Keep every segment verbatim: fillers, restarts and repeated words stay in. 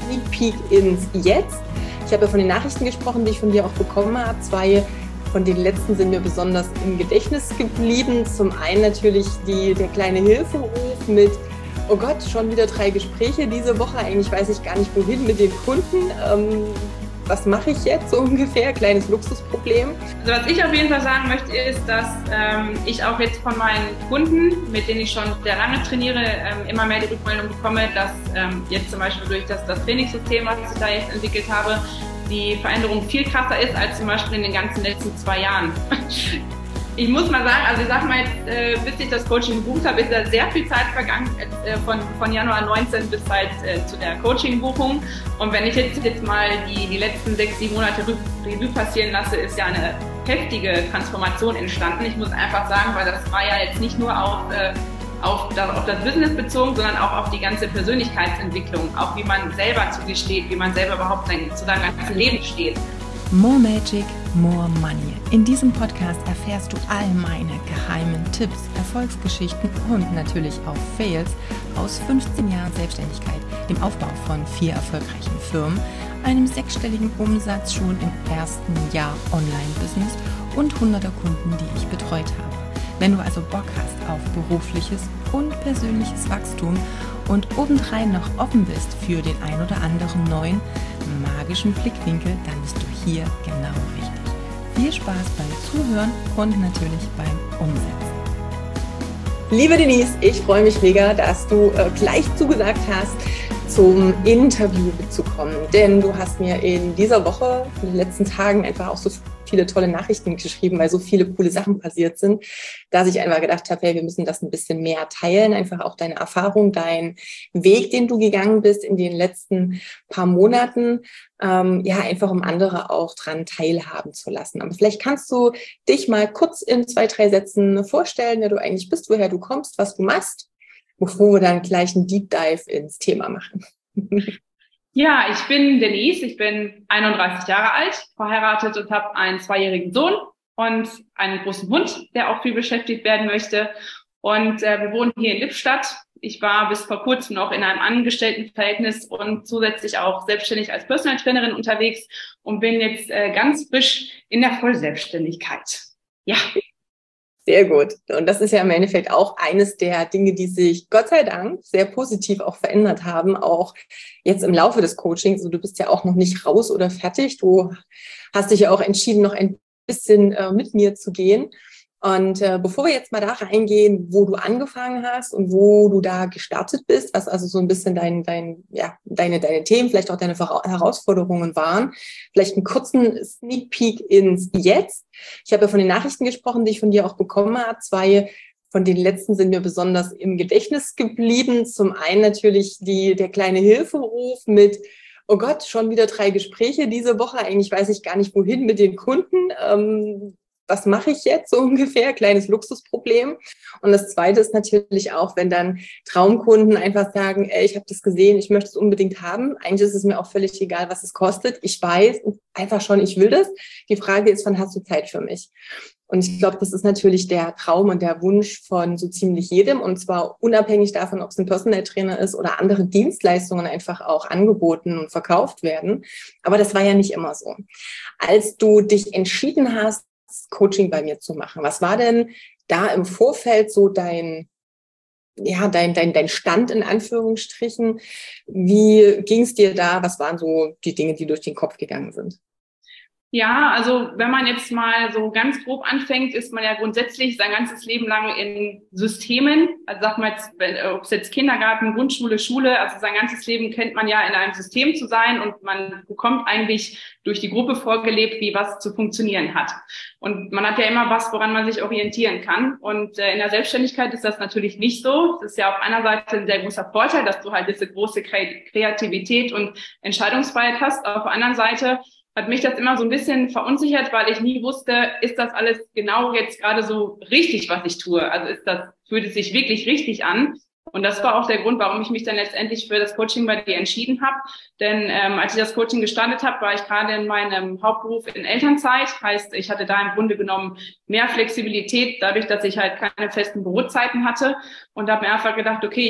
Sneak Peek ins Jetzt. Ich habe ja von den Nachrichten gesprochen, die ich von dir auch bekommen habe. Zwei von den letzten sind mir besonders im Gedächtnis geblieben. Zum einen natürlich die, der kleine Hilferuf mit, oh Gott, schon wieder drei Gespräche diese Woche. Eigentlich weiß ich gar nicht, wohin mit den Kunden. Ähm, was mache ich jetzt so ungefähr? Kleines Luxusproblem. Also was ich auf jeden Fall sagen möchte, ist, dass ähm, ich auch jetzt von meinen Kunden, mit denen ich schon sehr lange trainiere, ähm, immer mehr die Rückmeldung bekomme, dass ähm, jetzt zum Beispiel durch das, das Trainingssystem, was ich da jetzt entwickelt habe, die Veränderung viel krasser ist als zum Beispiel in den ganzen letzten zwei Jahren. Ich muss mal sagen, also ich sag mal jetzt, äh, bis ich das Coaching gebucht habe, ist da sehr viel Zeit vergangen, äh, von, von Januar neunzehn bis halt äh, zu der Coaching-Buchung. Und wenn ich jetzt, jetzt mal die, die letzten sechs, sieben Monate Revue passieren lasse, ist ja eine heftige Transformation entstanden. Ich muss einfach sagen, weil das war ja jetzt nicht nur auf, äh, auf, das, auf das Business bezogen, sondern auch auf die ganze Persönlichkeitsentwicklung, auch wie man selber zu sich steht, wie man selber überhaupt sein, zu seinem ganzen Leben steht. More Magic, More Money. In diesem Podcast erfährst du all meine geheimen Tipps, Erfolgsgeschichten und natürlich auch Fails aus fünfzehn Jahren Selbstständigkeit, dem Aufbau von vier erfolgreichen Firmen, einem sechsstelligen Umsatz schon im ersten Jahr Online-Business und hunderter Kunden, die ich betreut habe. Wenn du also Bock hast auf berufliches und persönliches Wachstum und obendrein noch offen bist für den ein oder anderen neuen magischen Blickwinkel, dann bist du hier genau richtig. Viel Spaß beim Zuhören und natürlich beim Umsetzen. Liebe Denise, ich freue mich mega, dass du äh, gleich zugesagt hast, zum Interview zu kommen. Denn du hast mir in dieser Woche, in den letzten Tagen einfach auch so viele tolle Nachrichten geschrieben, weil so viele coole Sachen passiert sind, dass ich einfach gedacht habe, hey, wir müssen das ein bisschen mehr teilen, einfach auch deine Erfahrung, dein Weg, den du gegangen bist in den letzten paar Monaten, ähm, ja, einfach um andere auch dran teilhaben zu lassen. Aber vielleicht kannst du dich mal kurz in zwei, drei Sätzen vorstellen, wer du eigentlich bist, woher du kommst, was du machst, bevor wir dann gleich einen Deep Dive ins Thema machen. Ja, ich bin Denise, ich bin einunddreißig Jahre alt, verheiratet und habe einen zweijährigen Sohn und einen großen Hund, der auch viel beschäftigt werden möchte. Und äh, wir wohnen hier in Lippstadt. Ich war bis vor kurzem noch in einem Angestelltenverhältnis und zusätzlich auch selbstständig als Personal Trainerin unterwegs und bin jetzt äh, ganz frisch in der Vollselbstständigkeit. Ja. Sehr gut. Und das ist ja im Endeffekt auch eines der Dinge, die sich Gott sei Dank sehr positiv auch verändert haben, auch jetzt im Laufe des Coachings. Also du bist ja auch noch nicht raus oder fertig. Du hast dich ja auch entschieden, noch ein bisschen äh, mit mir zu gehen. Und äh, bevor wir jetzt mal da reingehen, wo du angefangen hast und wo du da gestartet bist, was also so ein bisschen dein, dein, ja, deine, deine Themen, vielleicht auch deine Herausforderungen waren, vielleicht einen kurzen Sneak Peek ins Jetzt. Ich habe ja von den Nachrichten gesprochen, die ich von dir auch bekommen habe. Zwei von den letzten sind mir besonders im Gedächtnis geblieben. Zum einen natürlich die, der kleine Hilferuf mit, oh Gott, schon wieder drei Gespräche diese Woche. Eigentlich weiß ich gar nicht, wohin mit den Kunden. Ähm, Was mache ich jetzt so ungefähr? Kleines Luxusproblem. Und das Zweite ist natürlich auch, wenn dann Traumkunden einfach sagen, ey, ich habe das gesehen, ich möchte es unbedingt haben. Eigentlich ist es mir auch völlig egal, was es kostet. Ich weiß einfach schon, ich will das. Die Frage ist, wann hast du Zeit für mich? Und ich glaube, das ist natürlich der Traum und der Wunsch von so ziemlich jedem. Und zwar unabhängig davon, ob es ein Personal Trainer ist oder andere Dienstleistungen einfach auch angeboten und verkauft werden. Aber das war ja nicht immer so. Als du dich entschieden hast, Coaching bei mir zu machen. Was war denn da im Vorfeld so dein, ja, dein, dein, dein Stand in Anführungsstrichen? Wie ging es dir da? Was waren so die Dinge, die durch den Kopf gegangen sind? Ja, also wenn man jetzt mal so ganz grob anfängt, ist man ja grundsätzlich sein ganzes Leben lang in Systemen. Also sag mal jetzt, ob es jetzt Kindergarten, Grundschule, Schule, also sein ganzes Leben kennt man ja in einem System zu sein und man bekommt eigentlich durch die Gruppe vorgelebt, wie was zu funktionieren hat. Und man hat ja immer was, woran man sich orientieren kann. Und äh, in der Selbstständigkeit ist das natürlich nicht so. Das ist ja auf einer Seite ein sehr großer Vorteil, dass du halt diese große Kreativität und Entscheidungsfreiheit hast. Auf der anderen Seite hat mich das immer so ein bisschen verunsichert, weil ich nie wusste, ist das alles genau jetzt gerade so richtig, was ich tue? Also ist das, fühlt es sich wirklich richtig an? Und das war auch der Grund, warum ich mich dann letztendlich für das Coaching bei dir entschieden habe. Denn ähm, als ich das Coaching gestartet habe, war ich gerade in meinem Hauptberuf in Elternzeit. Heißt, ich hatte da im Grunde genommen mehr Flexibilität, dadurch, dass ich halt keine festen Bürozeiten hatte. Und habe mir einfach gedacht, okay, ich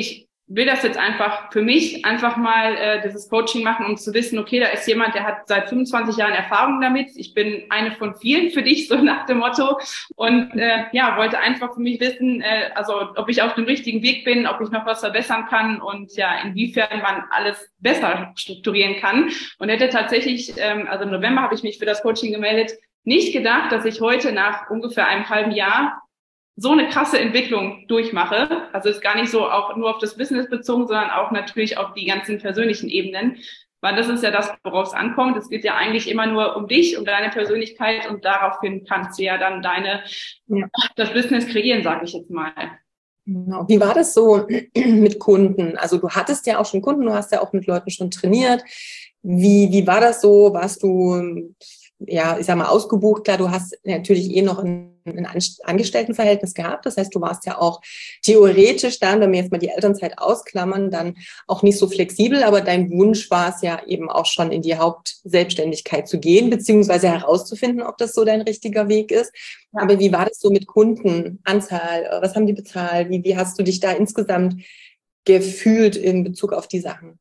will das jetzt einfach für mich einfach mal äh, dieses Coaching machen, um zu wissen, okay, da ist jemand, der hat seit fünfundzwanzig Jahren Erfahrung damit. Ich bin eine von vielen für dich, so nach dem Motto. Und äh, ja, wollte einfach für mich wissen, äh, also ob ich auf dem richtigen Weg bin, ob ich noch was verbessern kann und ja, inwiefern man alles besser strukturieren kann. Und hätte tatsächlich, ähm, also im November habe ich mich für das Coaching gemeldet, nicht gedacht, dass ich heute nach ungefähr einem halben Jahr so eine krasse Entwicklung durchmache. Also ist gar nicht so auch nur auf das Business bezogen, sondern auch natürlich auf die ganzen persönlichen Ebenen. Weil das ist ja das, worauf es ankommt. Es geht ja eigentlich immer nur um dich, um deine Persönlichkeit und daraufhin kannst du ja dann deine, ja. das Business kreieren, sage ich jetzt mal. Genau. Wie war das so mit Kunden? Also du hattest ja auch schon Kunden, du hast ja auch mit Leuten schon trainiert. Wie, wie war das so? Warst du, ja, ich sag mal, ausgebucht? Klar, du hast natürlich eh noch ein, ein Angestelltenverhältnis gehabt. Das heißt, du warst ja auch theoretisch dann, wenn wir jetzt mal die Elternzeit ausklammern, dann auch nicht so flexibel. Aber dein Wunsch war es ja eben auch schon in die Hauptselbstständigkeit zu gehen, beziehungsweise herauszufinden, ob das so dein richtiger Weg ist. Ja. Aber wie war das so mit Kundenanzahl? Was haben die bezahlt? Wie, wie hast du dich da insgesamt gefühlt in Bezug auf die Sachen?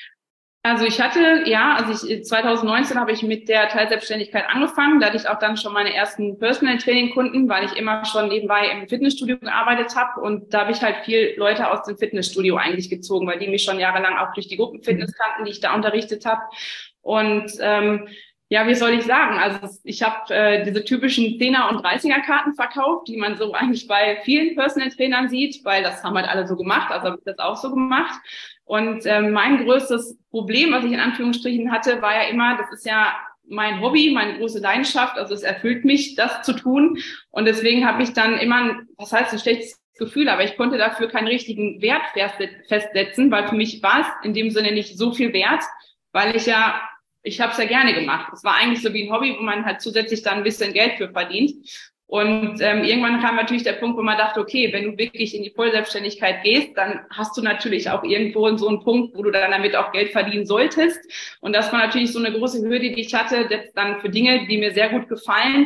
Also ich hatte, ja, also ich, zwanzig neunzehn habe ich mit der Teilselbstständigkeit angefangen. Da hatte ich auch dann schon meine ersten Personal-Training-Kunden, weil ich immer schon nebenbei im Fitnessstudio gearbeitet habe. Und da habe ich halt viel Leute aus dem Fitnessstudio eigentlich gezogen, weil die mich schon jahrelang auch durch die Gruppenfitness kannten, die ich da unterrichtet habe. Und ähm, ja, wie soll ich sagen? Also ich habe äh, diese typischen Zehner- und dreißiger-Karten verkauft, die man so eigentlich bei vielen Personal-Trainern sieht, weil das haben halt alle so gemacht, also habe ich das auch so gemacht. Und ähm, mein größtes Problem, was ich in Anführungsstrichen hatte, war ja immer, das ist ja mein Hobby, meine große Leidenschaft, also es erfüllt mich, das zu tun. Und deswegen habe ich dann immer, ein, was heißt ein schlechtes Gefühl, aber ich konnte dafür keinen richtigen Wert festsetzen, weil für mich war es in dem Sinne nicht so viel wert, weil ich ja, ich habe es ja gerne gemacht. Es war eigentlich so wie ein Hobby, wo man halt zusätzlich dann ein bisschen Geld für verdient. Und ähm, irgendwann kam natürlich der Punkt, wo man dachte, okay, wenn du wirklich in die Vollselbstständigkeit gehst, dann hast du natürlich auch irgendwo so einen Punkt, wo du dann damit auch Geld verdienen solltest. Und das war natürlich so eine große Hürde, die ich hatte, jetzt dann für Dinge, die mir sehr gut gefallen,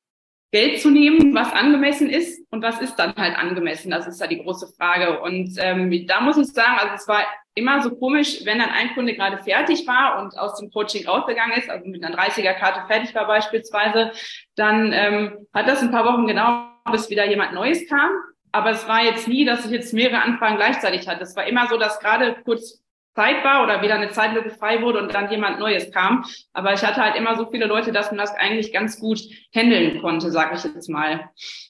Geld zu nehmen, was angemessen ist und was ist dann halt angemessen. Das ist ja die große Frage. Und ähm, da muss ich sagen, also es war immer so komisch, wenn dann ein Kunde gerade fertig war und aus dem Coaching rausgegangen ist, also mit einer dreißiger-Karte fertig war beispielsweise, dann ähm, hat das ein paar Wochen gedauert, bis wieder jemand Neues kam. Aber es war jetzt nie, dass ich jetzt mehrere Anfragen gleichzeitig hatte. Es war immer so, dass gerade kurz Zeit war oder wieder eine Zeitlücke frei wurde und dann jemand Neues kam. Aber ich hatte halt immer so viele Leute, dass man das eigentlich ganz gut handeln konnte, sage ich jetzt mal.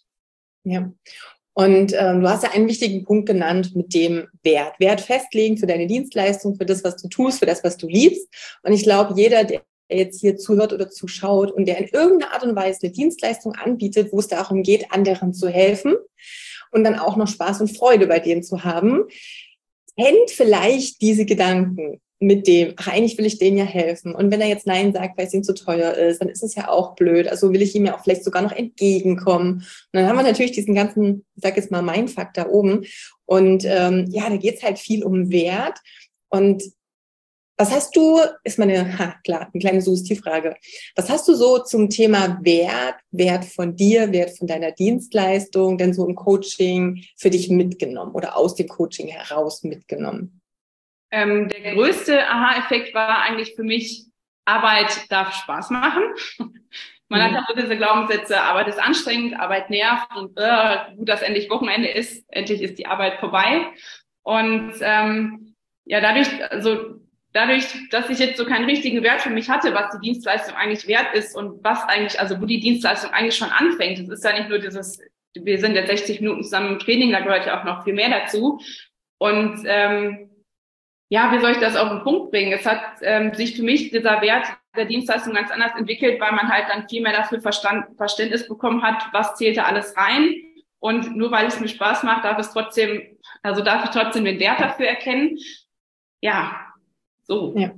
Ja. Und ähm, du hast ja einen wichtigen Punkt genannt mit dem Wert. Wert festlegen für deine Dienstleistung, für das, was du tust, für das, was du liebst. Und ich glaube, jeder, der jetzt hier zuhört oder zuschaut und der in irgendeiner Art und Weise eine Dienstleistung anbietet, wo es darum geht, anderen zu helfen und dann auch noch Spaß und Freude bei denen zu haben, kennt vielleicht diese Gedanken mit dem, ach, eigentlich will ich denen ja helfen. Und wenn er jetzt Nein sagt, weil es ihm zu teuer ist, dann ist es ja auch blöd. Also will ich ihm ja auch vielleicht sogar noch entgegenkommen. Und dann haben wir natürlich diesen ganzen, ich sag jetzt mal, Mindfuck da oben. Und ähm, ja, da geht's halt viel um Wert. Und was hast du, ist meine, ha, klar, eine kleine Suggestivfrage. Was hast du so zum Thema Wert, Wert von dir, Wert von deiner Dienstleistung, denn so im Coaching für dich mitgenommen oder aus dem Coaching heraus mitgenommen? Ähm, der größte Aha-Effekt war eigentlich für mich, Arbeit darf Spaß machen. Man mhm. hat auch so diese Glaubenssätze, Arbeit ist anstrengend, Arbeit nervt und äh, gut, dass endlich Wochenende ist, endlich ist die Arbeit vorbei. Und ähm, ja, dadurch, also dadurch, dass ich jetzt so keinen richtigen Wert für mich hatte, was die Dienstleistung eigentlich wert ist und was eigentlich, also wo die Dienstleistung eigentlich schon anfängt. Es ist ja nicht nur dieses, wir sind jetzt sechzig Minuten zusammen im Training, da gehört ja auch noch viel mehr dazu. Und ähm, ja, wie soll ich das auf den Punkt bringen? Es hat ähm, sich für mich dieser Wert der Dienstleistung ganz anders entwickelt, weil man halt dann viel mehr dafür Verstand, Verständnis bekommen hat, was zählt da alles rein. Und nur weil es mir Spaß macht, darf es trotzdem, also darf ich trotzdem den Wert dafür erkennen. Ja, so. Ja.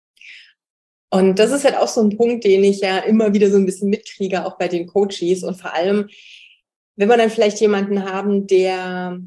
Und das ist halt auch so ein Punkt, den ich ja immer wieder so ein bisschen mitkriege, auch bei den Coaches. Und vor allem, wenn wir dann vielleicht jemanden haben, der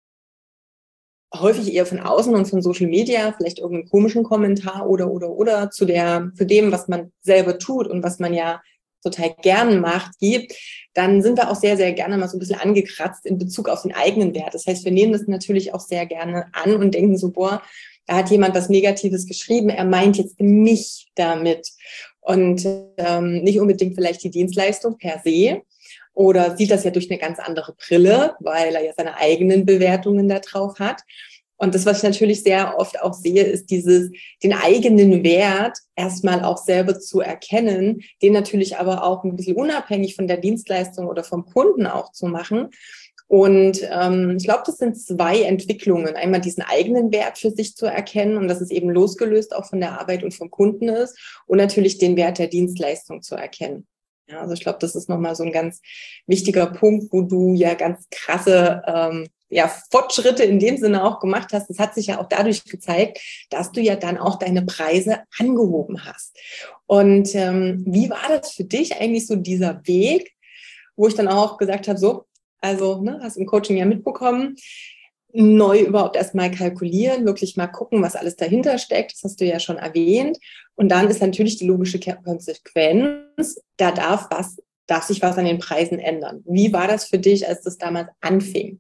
häufig eher von außen und von Social Media vielleicht irgendeinen komischen Kommentar oder, oder, oder zu der, zu dem, was man selber tut und was man ja total gern macht, gibt, dann sind wir auch sehr, sehr gerne mal so ein bisschen angekratzt in Bezug auf den eigenen Wert. Das heißt, wir nehmen das natürlich auch sehr gerne an und denken so, boah, da hat jemand was Negatives geschrieben, er meint jetzt mich damit und ähm, nicht unbedingt vielleicht die Dienstleistung per se oder sieht das ja durch eine ganz andere Brille, weil er ja seine eigenen Bewertungen da drauf hat. Und das, was ich natürlich sehr oft auch sehe, ist dieses, den eigenen Wert erstmal auch selber zu erkennen, den natürlich aber auch ein bisschen unabhängig von der Dienstleistung oder vom Kunden auch zu machen. Und ähm, ich glaube, das sind zwei Entwicklungen. Einmal diesen eigenen Wert für sich zu erkennen und dass es eben losgelöst auch von der Arbeit und vom Kunden ist und natürlich den Wert der Dienstleistung zu erkennen. Ja, also ich glaube, das ist nochmal so ein ganz wichtiger Punkt, wo du ja ganz krasse ähm, ja, Fortschritte in dem Sinne auch gemacht hast. Das hat sich ja auch dadurch gezeigt, dass du ja dann auch deine Preise angehoben hast. Und ähm, wie war das für dich eigentlich so dieser Weg, wo ich dann auch gesagt habe, so, also ne, hast im Coaching ja mitbekommen, neu überhaupt erstmal kalkulieren, wirklich mal gucken, was alles dahinter steckt. Das hast du ja schon erwähnt. Und dann ist natürlich die logische Konsequenz, da darf was, darf sich was an den Preisen ändern. Wie war das für dich, als das damals anfing?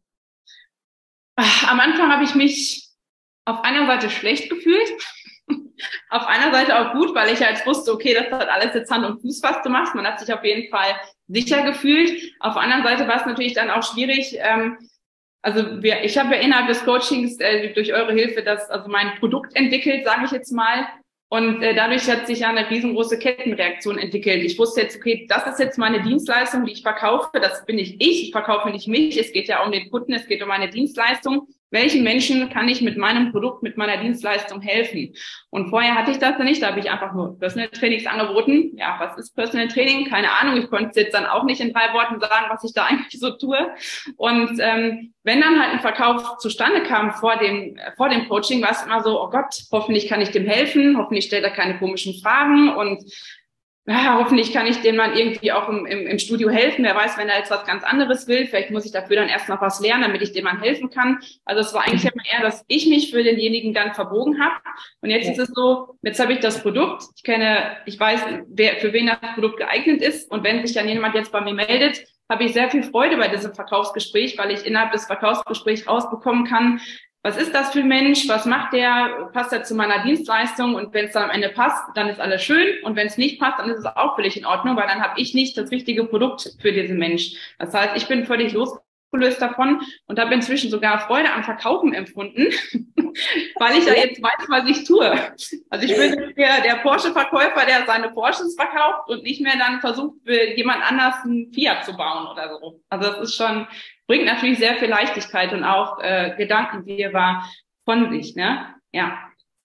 Am Anfang habe ich mich auf einer Seite schlecht gefühlt, auf einer Seite auch gut, weil ich halt wusste, okay, das hat alles jetzt Hand und Fuß, was du machst. Man hat sich auf jeden Fall sicher gefühlt. Auf der anderen Seite war es natürlich dann auch schwierig. Ähm, also wir, ich habe ja innerhalb des Coachings äh, durch eure Hilfe das, also mein Produkt entwickelt, sage ich jetzt mal. Und äh, dadurch hat sich ja eine riesengroße Kettenreaktion entwickelt. Ich wusste jetzt, okay, das ist jetzt meine Dienstleistung, die ich verkaufe. Das bin nicht ich. Ich verkaufe nicht mich. Es geht ja um den Kunden. Es geht um meine Dienstleistung. Welchen Menschen kann ich mit meinem Produkt, mit meiner Dienstleistung helfen? Und vorher hatte ich das ja nicht. Da habe ich einfach nur Personal Trainings angeboten. Ja, was ist Personal Training? Keine Ahnung. Ich konnte jetzt dann auch nicht in drei Worten sagen, was ich da eigentlich so tue. Und ähm, wenn dann halt ein Verkauf zustande kam vor dem vor dem Coaching, war es immer so, oh Gott, hoffentlich kann ich dem helfen. Hoffentlich stellt er keine komischen Fragen und ja, hoffentlich kann ich dem dann irgendwie auch im, im, im Studio helfen. Wer weiß, wenn er jetzt was ganz anderes will, vielleicht muss ich dafür dann erst noch was lernen, damit ich dem dann helfen kann. Also es war eigentlich immer eher, dass ich mich für denjenigen dann verbogen habe. Und jetzt ja. ist es so, jetzt habe ich das Produkt. Ich kenne, ich weiß, wer, für wen das Produkt geeignet ist. Und wenn sich dann jemand jetzt bei mir meldet, habe ich sehr viel Freude bei diesem Verkaufsgespräch, weil ich innerhalb des Verkaufsgesprächs rausbekommen kann, was ist das für ein Mensch? Was macht der? Passt er zu meiner Dienstleistung? Und wenn es dann am Ende passt, dann ist alles schön. Und wenn es nicht passt, dann ist es auch völlig in Ordnung, weil dann habe ich nicht das richtige Produkt für diesen Mensch. Das heißt, ich bin völlig losgelöst davon und habe inzwischen sogar Freude am Verkaufen empfunden, weil ich ja jetzt weiß, was ich tue. Also ich bin der, der Porsche-Verkäufer, der seine Porsches verkauft und nicht mehr dann versucht, für jemand anders einen Fiat zu bauen oder so. Also das ist schon... bringt natürlich sehr viel Leichtigkeit und auch äh, Gedankenwirrwarr von sich, ne? Ja.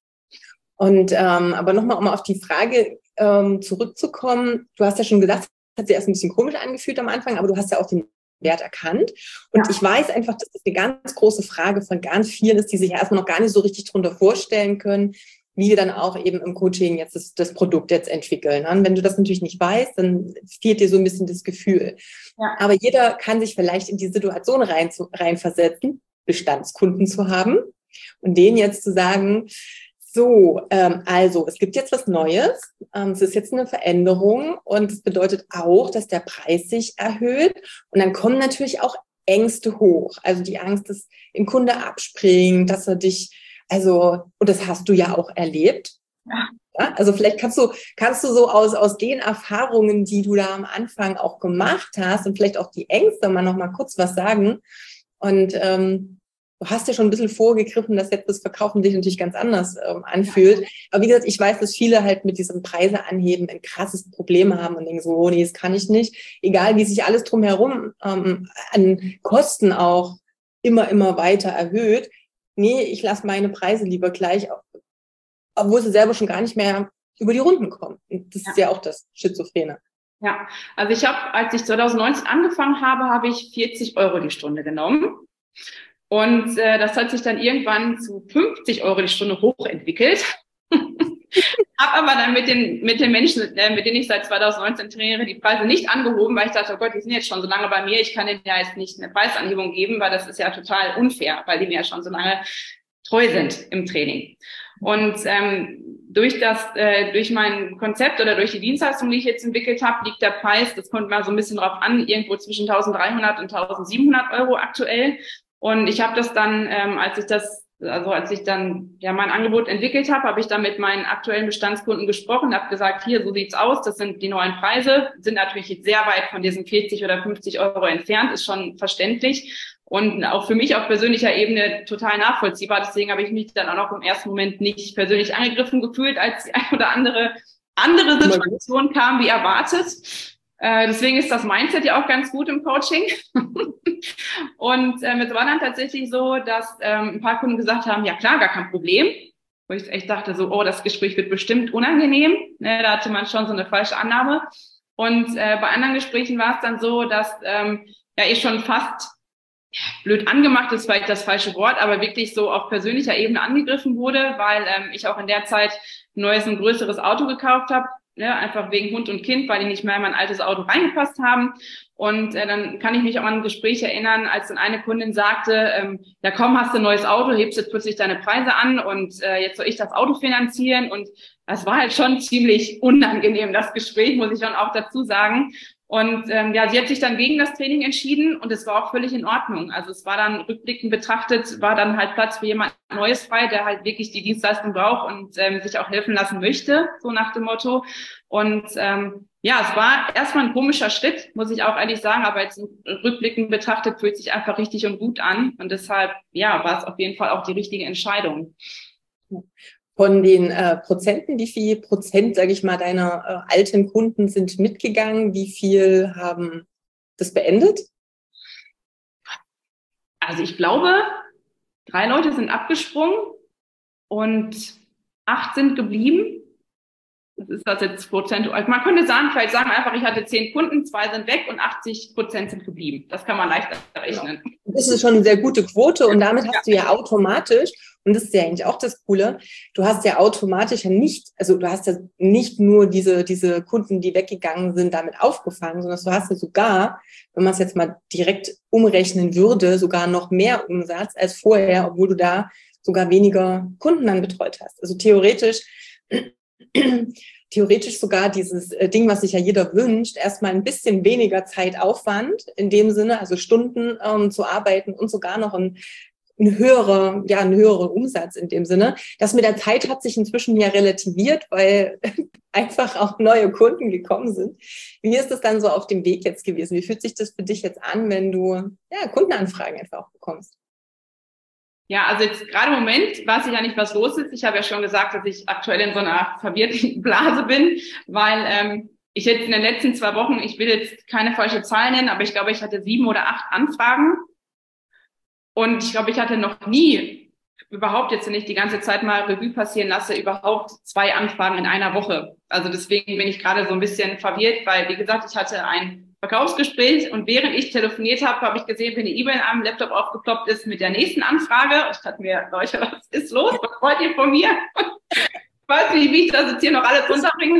Und ähm, aber nochmal, um auf die Frage ähm, zurückzukommen, du hast ja schon gesagt, es hat sich erst ein bisschen komisch angefühlt am Anfang, aber du hast ja auch den Wert erkannt. Und ja. ich weiß einfach, dass das eine ganz große Frage von ganz vielen ist, die sich erstmal noch gar nicht so richtig drunter vorstellen können, wie wir dann auch eben im Coaching jetzt das, das Produkt jetzt entwickeln. Und wenn du das natürlich nicht weißt, dann fehlt dir so ein bisschen das Gefühl. Ja. Aber jeder kann sich vielleicht in die Situation rein zu, reinversetzen, Bestandskunden zu haben und denen jetzt zu sagen, so, ähm, also es gibt jetzt was Neues, ähm, es ist jetzt eine Veränderung und es bedeutet auch, dass der Preis sich erhöht und dann kommen natürlich auch Ängste hoch. Also die Angst, dass ein Kunde abspringt, dass er dich Also, und das hast du ja auch erlebt. Ja. Ja, also vielleicht kannst du, kannst du so aus, aus den Erfahrungen, die du da am Anfang auch gemacht hast und vielleicht auch die Ängste mal noch mal kurz was sagen. Und ähm, du hast ja schon ein bisschen vorgegriffen, dass jetzt das Verkaufen sich natürlich ganz anders ähm, anfühlt. Aber wie gesagt, ich weiß, dass viele halt mit diesem Preise anheben ein krasses Problem haben und denken so, oh nee, das kann ich nicht. Egal, wie sich alles drumherum ähm, an Kosten auch immer, immer weiter erhöht. Nee, ich lasse meine Preise lieber gleich, obwohl sie selber schon gar nicht mehr über die Runden kommen. Und das ja. ist ja auch das Schizophrene. Ja, also ich habe, als ich zwanzig neunzehn angefangen habe, habe ich vierzig Euro die Stunde genommen. Und äh, das hat sich dann irgendwann zu fünfzig Euro die Stunde hochentwickelt. Habe aber dann mit den mit den Menschen, äh, mit denen ich seit zwanzig neunzehn trainiere, die Preise nicht angehoben, weil ich dachte, oh Gott, die sind jetzt schon so lange bei mir, ich kann denen ja jetzt nicht eine Preisanhebung geben, weil das ist ja total unfair, weil die mir ja schon so lange treu sind im Training. Und ähm, durch das, äh, durch mein Konzept oder durch die Dienstleistung, die ich jetzt entwickelt habe, liegt der Preis, das kommt mal so ein bisschen drauf an, irgendwo zwischen eintausenddreihundert und eintausendsiebenhundert Euro aktuell. Und ich habe das dann, ähm, als ich das, also als ich dann ja mein Angebot entwickelt habe, habe ich dann mit meinen aktuellen Bestandskunden gesprochen, habe gesagt, hier, so sieht's aus, das sind die neuen Preise, sind natürlich jetzt sehr weit von diesen vierzig oder fünfzig Euro entfernt, ist schon verständlich. Und auch für mich auf persönlicher Ebene total nachvollziehbar. Deswegen habe ich mich dann auch noch im ersten Moment nicht persönlich angegriffen gefühlt, als die eine oder andere andere Situation kam, wie erwartet. Äh, deswegen ist das Mindset ja auch ganz gut im Coaching. Und ähm, es war dann tatsächlich so, dass ähm, ein paar Kunden gesagt haben, ja klar, gar kein Problem. Wo ich echt dachte so, oh, das Gespräch wird bestimmt unangenehm. Ne, da hatte man schon so eine falsche Annahme. Und äh, bei anderen Gesprächen war es dann so, dass ähm, ja ich schon fast blöd angemacht ist vielleicht das falsche Wort, aber wirklich so auf persönlicher Ebene angegriffen wurde, weil ähm, ich auch in der Zeit ein neues, ein größeres Auto gekauft habe, ne, einfach wegen Hund und Kind, weil die nicht mehr in mein altes Auto reingepasst haben. Und äh, dann kann ich mich auch an ein Gespräch erinnern, als dann eine Kundin sagte, ähm, ja komm, hast du ein neues Auto, hebst jetzt plötzlich deine Preise an und äh, jetzt soll ich das Auto finanzieren. Und das war halt schon ziemlich unangenehm, das Gespräch, muss ich dann auch dazu sagen. Und ähm, ja, sie hat sich dann gegen das Training entschieden und es war auch völlig in Ordnung. Also es war dann rückblickend betrachtet, war dann halt Platz für jemand Neues frei, der halt wirklich die Dienstleistung braucht und ähm, sich auch helfen lassen möchte, so nach dem Motto. Und ähm, ja, es war erstmal ein komischer Schritt, muss ich auch ehrlich sagen, aber jetzt rückblickend betrachtet fühlt sich einfach richtig und gut an. Und deshalb, ja, war es auf jeden Fall auch die richtige Entscheidung. Von den äh, Prozenten, wie viel Prozent, sage ich mal, deiner äh, alten Kunden sind mitgegangen? Wie viel haben das beendet? Also ich glaube, drei Leute sind abgesprungen und acht sind geblieben. Das ist das jetzt prozentual. Man könnte sagen, vielleicht sagen wir einfach, ich hatte zehn Kunden, zwei sind weg und achtzig Prozent sind geblieben. Das kann man leicht rechnen. Das ist schon eine sehr gute Quote und damit hast du ja automatisch, und das ist ja eigentlich auch das Coole, du hast ja automatisch ja nicht, also du hast ja nicht nur diese, diese Kunden, die weggegangen sind, damit aufgefangen, sondern du hast ja sogar, wenn man es jetzt mal direkt umrechnen würde, sogar noch mehr Umsatz als vorher, obwohl du da sogar weniger Kunden dann betreut hast. Also theoretisch theoretisch sogar dieses Ding, was sich ja jeder wünscht, erstmal ein bisschen weniger Zeitaufwand in dem Sinne, also Stunden ähm, zu arbeiten und sogar noch ein, ein höherer, ja, ein höherer Umsatz in dem Sinne. Das mit der Zeit hat sich inzwischen ja relativiert, weil einfach auch neue Kunden gekommen sind. Wie ist das dann so auf dem Weg jetzt gewesen? Wie fühlt sich das für dich jetzt an, wenn du ja Kundenanfragen einfach auch bekommst? Ja, also jetzt gerade im Moment weiß ich ja nicht, was los ist. Ich habe ja schon gesagt, dass ich aktuell in so einer verwirrten Blase bin, weil ähm, ich jetzt in den letzten zwei Wochen, ich will jetzt keine falsche Zahl nennen, aber ich glaube, ich hatte sieben oder acht Anfragen. Und ich glaube, ich hatte noch nie, überhaupt jetzt, wenn ich die ganze Zeit mal Revue passieren lasse, überhaupt zwei Anfragen in einer Woche. Also deswegen bin ich gerade so ein bisschen verwirrt, weil, wie gesagt, ich hatte ein Verkaufsgespräch und während ich telefoniert habe, habe ich gesehen, wie eine E-Mail am Laptop aufgeploppt ist mit der nächsten Anfrage. Ich dachte mir, Leute, was ist los? Was wollt ihr von mir? Ich weiß nicht, wie ich das jetzt hier noch alles unterbringen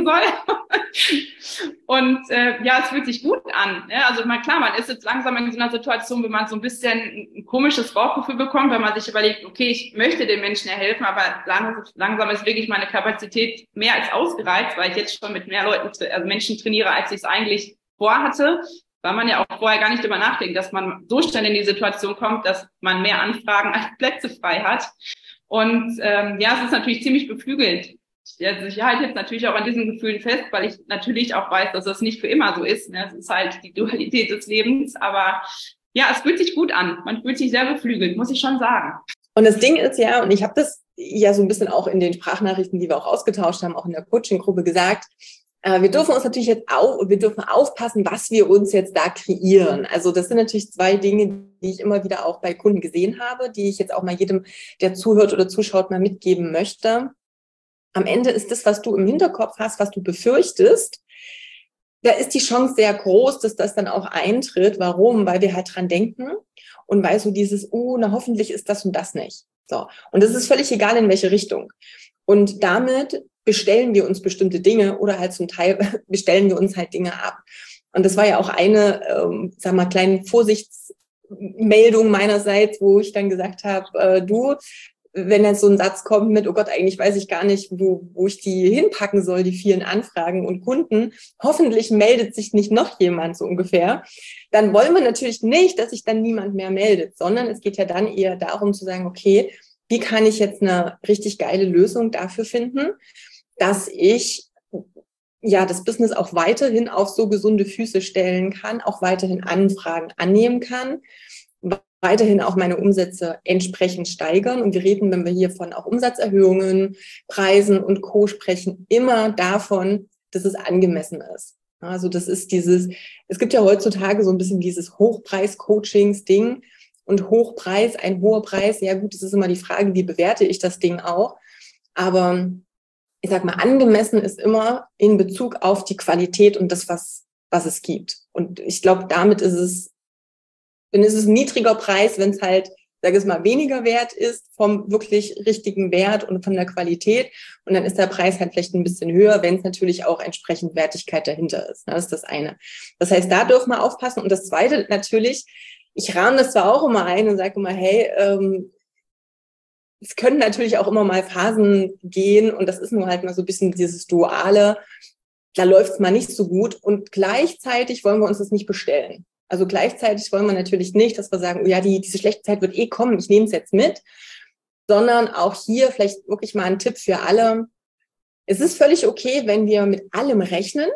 soll. Und äh, ja, es fühlt sich gut an. Ja, also mal klar, man ist jetzt langsam in so einer Situation, wo man so ein bisschen ein komisches Bauchgefühl bekommt, wenn man sich überlegt, okay, ich möchte den Menschen ja helfen, aber langsam, langsam ist wirklich meine Kapazität mehr als ausgereizt, weil ich jetzt schon mit mehr Leuten, also Menschen trainiere, als ich es eigentlich vorhatte, weil man ja auch vorher gar nicht drüber nachdenkt, dass man so schnell in die Situation kommt, dass man mehr Anfragen als Plätze frei hat. Und ähm, ja, es ist natürlich ziemlich beflügelt. Also ich halte jetzt natürlich auch an diesen Gefühlen fest, weil ich natürlich auch weiß, dass das nicht für immer so ist. Ne? Es ist halt die Dualität des Lebens. Aber ja, es fühlt sich gut an. Man fühlt sich sehr beflügelt, muss ich schon sagen. Und das Ding ist ja, und ich habe das ja so ein bisschen auch in den Sprachnachrichten, die wir auch ausgetauscht haben, auch in der Coaching-Gruppe gesagt, wir dürfen uns natürlich jetzt auch, wir dürfen aufpassen, was wir uns jetzt da kreieren. Also das sind natürlich zwei Dinge, die ich immer wieder auch bei Kunden gesehen habe, die ich jetzt auch mal jedem, der zuhört oder zuschaut, mal mitgeben möchte. Am Ende ist das, was du im Hinterkopf hast, was du befürchtest, da ist die Chance sehr groß, dass das dann auch eintritt. Warum? Weil wir halt dran denken und weil so dieses, oh, na hoffentlich ist das und das nicht. So. Und das ist völlig egal, in welche Richtung. Und damit bestellen wir uns bestimmte Dinge oder halt zum Teil bestellen wir uns halt Dinge ab. Und das war ja auch eine, ähm, sag mal, kleine Vorsichtsmeldung meinerseits, wo ich dann gesagt habe, äh, du, wenn jetzt so ein Satz kommt mit, oh Gott, eigentlich weiß ich gar nicht, wo, wo ich die hinpacken soll, die vielen Anfragen und Kunden, hoffentlich meldet sich nicht noch jemand so ungefähr, dann wollen wir natürlich nicht, dass sich dann niemand mehr meldet, sondern es geht ja dann eher darum zu sagen, okay, wie kann ich jetzt eine richtig geile Lösung dafür finden, dass ich ja das Business auch weiterhin auf so gesunde Füße stellen kann, auch weiterhin Anfragen annehmen kann, weiterhin auch meine Umsätze entsprechend steigern. Und wir reden, wenn wir hier von auch Umsatzerhöhungen, Preisen und Co. sprechen, immer davon, dass es angemessen ist. Also das ist dieses, es gibt ja heutzutage so ein bisschen dieses Hochpreis-Coachings-Ding und Hochpreis, ein hoher Preis. Ja gut, das ist immer die Frage, wie bewerte ich das Ding auch. Aber ich sag mal, angemessen ist immer in Bezug auf die Qualität und das, was, was es gibt. Und ich glaube, damit ist es Dann ist es ein niedriger Preis, wenn es halt, sage ich mal, weniger wert ist vom wirklich richtigen Wert und von der Qualität. Und dann ist der Preis halt vielleicht ein bisschen höher, wenn es natürlich auch entsprechend Wertigkeit dahinter ist. Das ist das eine. Das heißt, da dürfen wir aufpassen. Und das Zweite natürlich, ich rahme das zwar auch immer ein und sage immer, hey, ähm, es können natürlich auch immer mal Phasen gehen. Und das ist nur halt mal so ein bisschen dieses Duale. Da läuft es mal nicht so gut. Und gleichzeitig wollen wir uns das nicht bestellen. Also gleichzeitig wollen wir natürlich nicht, dass wir sagen, oh ja, die, diese schlechte Zeit wird eh kommen, ich nehme es jetzt mit, sondern auch hier vielleicht wirklich mal ein Tipp für alle. Es ist völlig okay, wenn wir mit allem rechnen,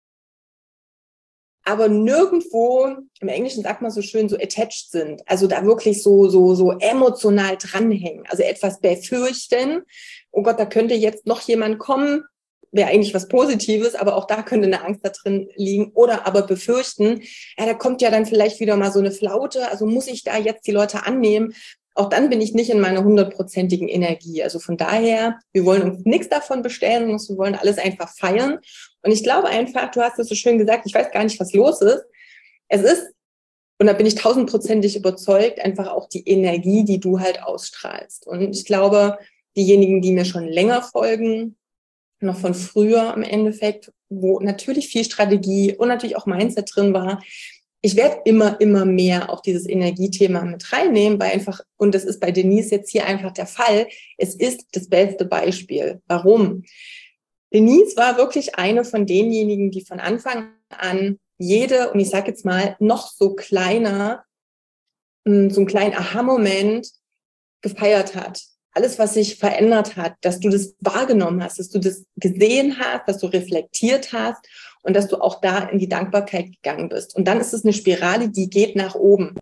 aber nirgendwo, im Englischen sagt man so schön, so attached sind, also da wirklich so, so, so emotional dranhängen, also etwas befürchten, oh Gott, da könnte jetzt noch jemand kommen, wäre eigentlich was Positives, aber auch da könnte eine Angst da drin liegen. Oder aber befürchten, ja, da kommt ja dann vielleicht wieder mal so eine Flaute, also muss ich da jetzt die Leute annehmen? Auch dann bin ich nicht in meiner hundertprozentigen Energie. Also von daher, wir wollen uns nichts davon bestellen, wir wollen alles einfach feiern. Und ich glaube einfach, du hast es so schön gesagt, ich weiß gar nicht, was los ist. Es ist, und da bin ich tausendprozentig überzeugt, einfach auch die Energie, die du halt ausstrahlst. Und ich glaube, diejenigen, die mir schon länger folgen, noch von früher im Endeffekt, wo natürlich viel Strategie und natürlich auch Mindset drin war. Ich werde immer, immer mehr auch dieses Energiethema mit reinnehmen, weil einfach, und das ist bei Denise jetzt hier einfach der Fall, es ist das beste Beispiel. Warum? Denise war wirklich eine von denjenigen, die von Anfang an jede, und ich sage jetzt mal, noch so kleiner, so einen kleinen Aha-Moment gefeiert hat. Alles, was sich verändert hat, dass du das wahrgenommen hast, dass du das gesehen hast, dass du reflektiert hast und dass du auch da in die Dankbarkeit gegangen bist. Und dann ist es eine Spirale, die geht nach oben.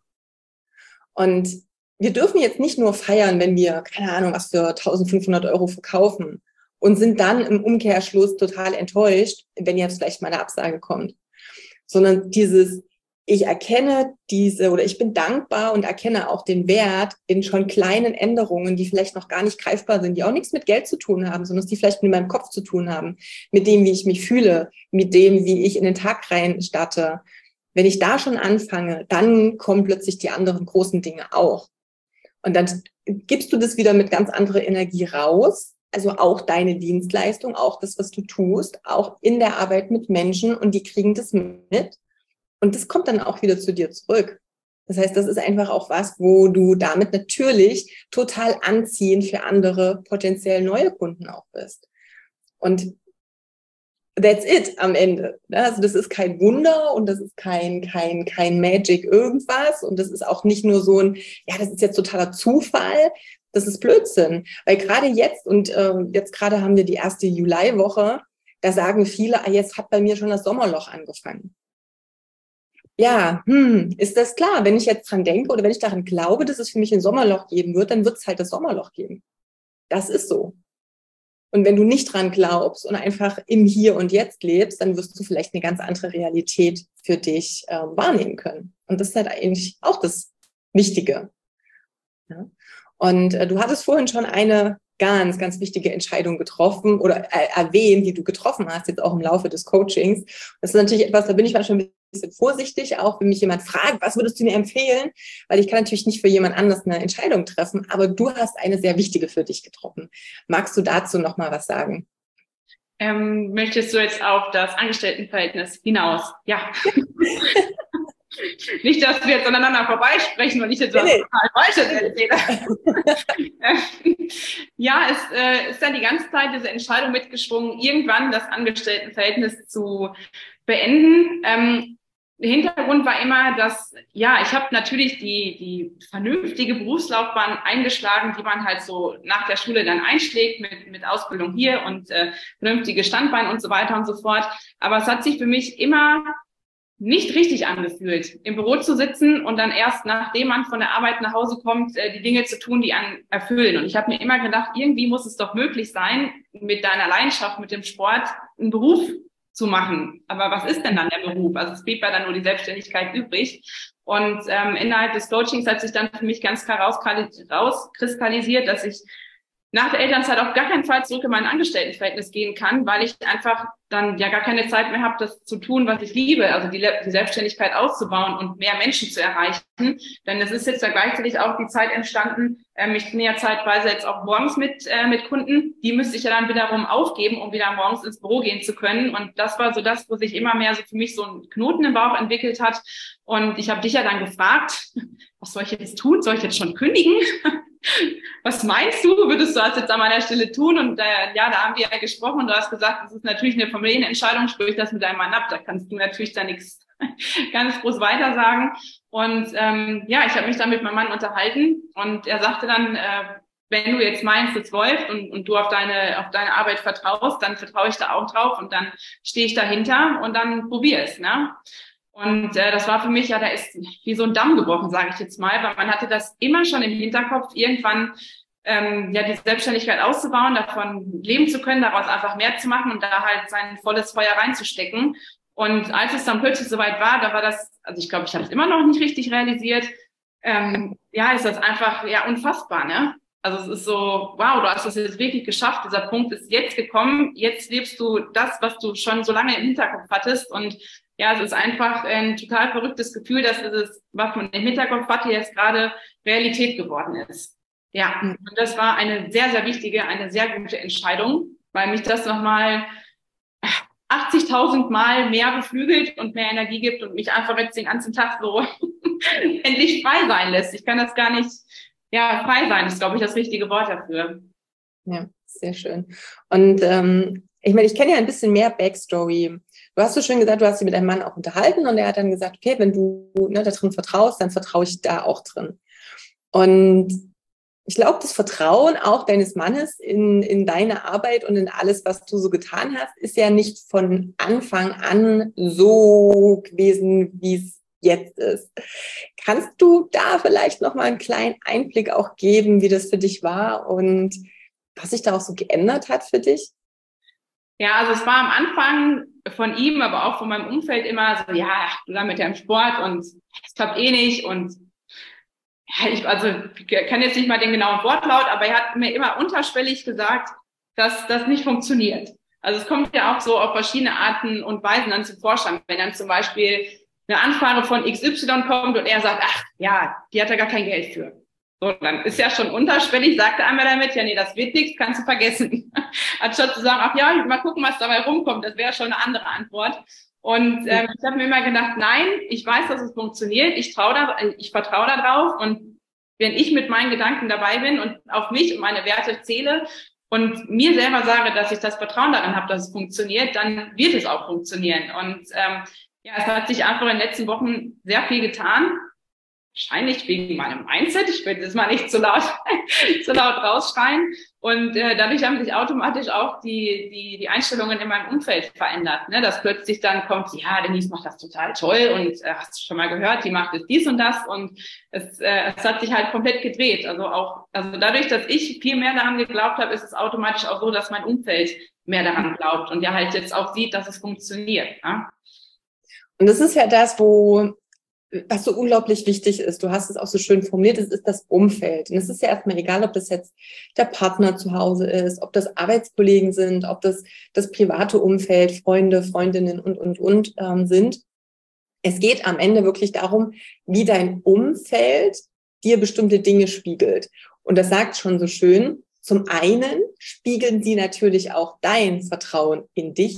Und wir dürfen jetzt nicht nur feiern, wenn wir, keine Ahnung, was für eintausendfünfhundert Euro verkaufen und sind dann im Umkehrschluss total enttäuscht, wenn jetzt vielleicht mal eine Absage kommt, sondern dieses, ich erkenne diese oder ich bin dankbar und erkenne auch den Wert in schon kleinen Änderungen, die vielleicht noch gar nicht greifbar sind, die auch nichts mit Geld zu tun haben, sondern die vielleicht mit meinem Kopf zu tun haben, mit dem, wie ich mich fühle, mit dem, wie ich in den Tag rein starte. Wenn ich da schon anfange, dann kommen plötzlich die anderen großen Dinge auch. Und dann gibst du das wieder mit ganz anderer Energie raus. Also auch deine Dienstleistung, auch das, was du tust, auch in der Arbeit mit Menschen und die kriegen das mit. Und das kommt dann auch wieder zu dir zurück. Das heißt, das ist einfach auch was, wo du damit natürlich total anziehend für andere potenziell neue Kunden auch bist. Und that's it am Ende. Also das ist kein Wunder und das ist kein, kein, kein Magic irgendwas. Und das ist auch nicht nur so ein, ja, das ist jetzt totaler Zufall. Das ist Blödsinn. Weil gerade jetzt, und äh, jetzt gerade haben wir die erste Juliwoche, da sagen viele, ah, jetzt hat bei mir schon das Sommerloch angefangen. Ja, hm, ist das klar? Wenn ich jetzt dran denke oder wenn ich daran glaube, dass es für mich ein Sommerloch geben wird, dann wird es halt das Sommerloch geben. Das ist so. Und wenn du nicht dran glaubst und einfach im Hier und Jetzt lebst, dann wirst du vielleicht eine ganz andere Realität für dich äh, wahrnehmen können. Und das ist halt eigentlich auch das Wichtige. Ja? Und äh, du hattest vorhin schon eine ganz, ganz wichtige Entscheidung getroffen oder äh, erwähnt, die du getroffen hast, jetzt auch im Laufe des Coachings. Das ist natürlich etwas, da bin ich manchmal ein bisschen vorsichtig, auch wenn mich jemand fragt, was würdest du mir empfehlen? Weil ich kann natürlich nicht für jemand anders eine Entscheidung treffen, aber du hast eine sehr wichtige für dich getroffen. Magst du dazu noch mal was sagen? Ähm, möchtest du jetzt auf das Angestelltenverhältnis hinaus? Ja. Nicht, dass wir jetzt aneinander vorbeisprechen und ich jetzt was nee, total Falsches erzähle. Ja, es äh, ist dann die ganze Zeit diese Entscheidung mitgeschwungen, irgendwann das Angestelltenverhältnis zu beenden. Ähm, der Hintergrund war immer, dass, ja, ich habe natürlich die die vernünftige Berufslaufbahn eingeschlagen, die man halt so nach der Schule dann einschlägt, mit mit Ausbildung hier und äh, vernünftige Standbein und so weiter und so fort. Aber es hat sich für mich immer nicht richtig angefühlt, im Büro zu sitzen und dann erst, nachdem man von der Arbeit nach Hause kommt, die Dinge zu tun, die einen erfüllen. Und ich habe mir immer gedacht, irgendwie muss es doch möglich sein, mit deiner Leidenschaft, mit dem Sport, einen Beruf zu machen. Aber was ist denn dann der Beruf? Also es blieb ja dann nur die Selbstständigkeit übrig. Und ähm, innerhalb des Coachings hat sich dann für mich ganz klar rauskristallisiert, dass ich nach der Elternzeit auf gar keinen Fall zurück in mein Angestelltenverhältnis gehen kann, weil ich einfach dann ja gar keine Zeit mehr habe, das zu tun, was ich liebe, also die, die Selbstständigkeit auszubauen und mehr Menschen zu erreichen. Denn es ist jetzt ja gleichzeitig auch die Zeit entstanden, ähm, ich bin ja zeitweise jetzt auch morgens mit äh, mit Kunden, die müsste ich ja dann wiederum aufgeben, um wieder morgens ins Büro gehen zu können. Und das war so das, wo sich immer mehr so für mich so ein Knoten im Bauch entwickelt hat. Und ich habe dich ja dann gefragt, was soll ich jetzt tun? Soll ich jetzt schon kündigen? Was meinst du, würdest du das jetzt an meiner Stelle tun? Und äh, ja, da haben wir ja gesprochen und du hast gesagt, das ist natürlich eine Familienentscheidung, sprich das mit deinem Mann ab. Da kannst du natürlich da nichts ganz groß weiter sagen. Und ähm, ja, ich habe mich dann mit meinem Mann unterhalten und er sagte dann, äh, wenn du jetzt meinst, es läuft und, und du auf deine auf deine Arbeit vertraust, dann vertraue ich da auch drauf und dann stehe ich dahinter und dann probier es, ne? Und äh, das war für mich, ja, da ist wie so ein Damm gebrochen, sage ich jetzt mal, weil man hatte das immer schon im Hinterkopf, irgendwann ähm, ja die Selbstständigkeit auszubauen, davon leben zu können, daraus einfach mehr zu machen und da halt sein volles Feuer reinzustecken. Und als es dann plötzlich soweit war, da war das, also ich glaube, ich habe es immer noch nicht richtig realisiert, ähm, ja, ist das einfach ja unfassbar, ne? Also es ist so, wow, du hast das jetzt wirklich geschafft, dieser Punkt ist jetzt gekommen, jetzt lebst du das, was du schon so lange im Hinterkopf hattest und ja, es ist einfach ein total verrücktes Gefühl, dass es, was man im Hinterkopf hatte, jetzt gerade Realität geworden ist. Ja, und das war eine sehr, sehr wichtige, eine sehr gute Entscheidung, weil mich das nochmal achtzigtausend Mal mehr beflügelt und mehr Energie gibt und mich einfach jetzt den ganzen Tag so endlich frei sein lässt. Ich kann das gar nicht, ja, frei sein ist, glaube ich, das richtige Wort dafür. Ja, sehr schön. Und ähm, ich meine, ich kenne ja ein bisschen mehr Backstory. Du hast so schön gesagt, du hast dich mit deinem Mann auch unterhalten und er hat dann gesagt, okay, wenn du ne, da drin vertraust, dann vertraue ich da auch drin. Und ich glaube, das Vertrauen auch deines Mannes in, in deine Arbeit und in alles, was du so getan hast, ist ja nicht von Anfang an so gewesen, wie es jetzt ist. Kannst du da vielleicht noch mal einen kleinen Einblick auch geben, wie das für dich war und was sich da auch so geändert hat für dich? Ja, also es war am Anfang von ihm, aber auch von meinem Umfeld immer so, ja, du da mit deinem Sport und es klappt eh nicht und ja, ich, also ich kann jetzt nicht mal den genauen Wortlaut, aber er hat mir immer unterschwellig gesagt, dass das nicht funktioniert. Also es kommt ja auch so auf verschiedene Arten und Weisen dann zum Vorschein. Wenn dann zum Beispiel eine Anfrage von X Y kommt und er sagt, ach ja, die hat ja gar kein Geld für. So, dann ist ja schon unterschwellig, sagt er einmal damit, ja nee, das wird nichts, kannst du vergessen. Anstatt zu sagen, ach ja, mal gucken, was dabei rumkommt, das wäre schon eine andere Antwort. Und ähm, ich habe mir immer gedacht, nein, ich weiß, dass es funktioniert, ich traue da, ich vertraue da drauf und wenn ich mit meinen Gedanken dabei bin und auf mich und meine Werte zähle und mir selber sage, dass ich das Vertrauen daran habe, dass es funktioniert, dann wird es auch funktionieren. Und ähm, ja, es hat sich einfach in den letzten Wochen sehr viel getan. Wahrscheinlich wegen meinem Mindset. Ich will das mal nicht zu laut, zu laut rausschreien. Und äh, dadurch haben sich automatisch auch die die die Einstellungen in meinem Umfeld verändert. Ne? Dass plötzlich dann kommt, ja, Denise macht das total toll und äh, hast du schon mal gehört, die macht jetzt dies und das. Und es, äh, es hat sich halt komplett gedreht. Also auch, also dadurch, dass ich viel mehr daran geglaubt habe, ist es automatisch auch so, dass mein Umfeld mehr daran glaubt und ja halt jetzt auch sieht, dass es funktioniert. Ne? Und das ist ja das, wo was so unglaublich wichtig ist, du hast es auch so schön formuliert, es ist das Umfeld. Und es ist ja erstmal egal, ob das jetzt der Partner zu Hause ist, ob das Arbeitskollegen sind, ob das das private Umfeld, Freunde, Freundinnen und, und, und ähm, sind. Es geht am Ende wirklich darum, wie dein Umfeld dir bestimmte Dinge spiegelt. Und das sagt schon so schön, zum einen spiegeln sie natürlich auch dein Vertrauen in dich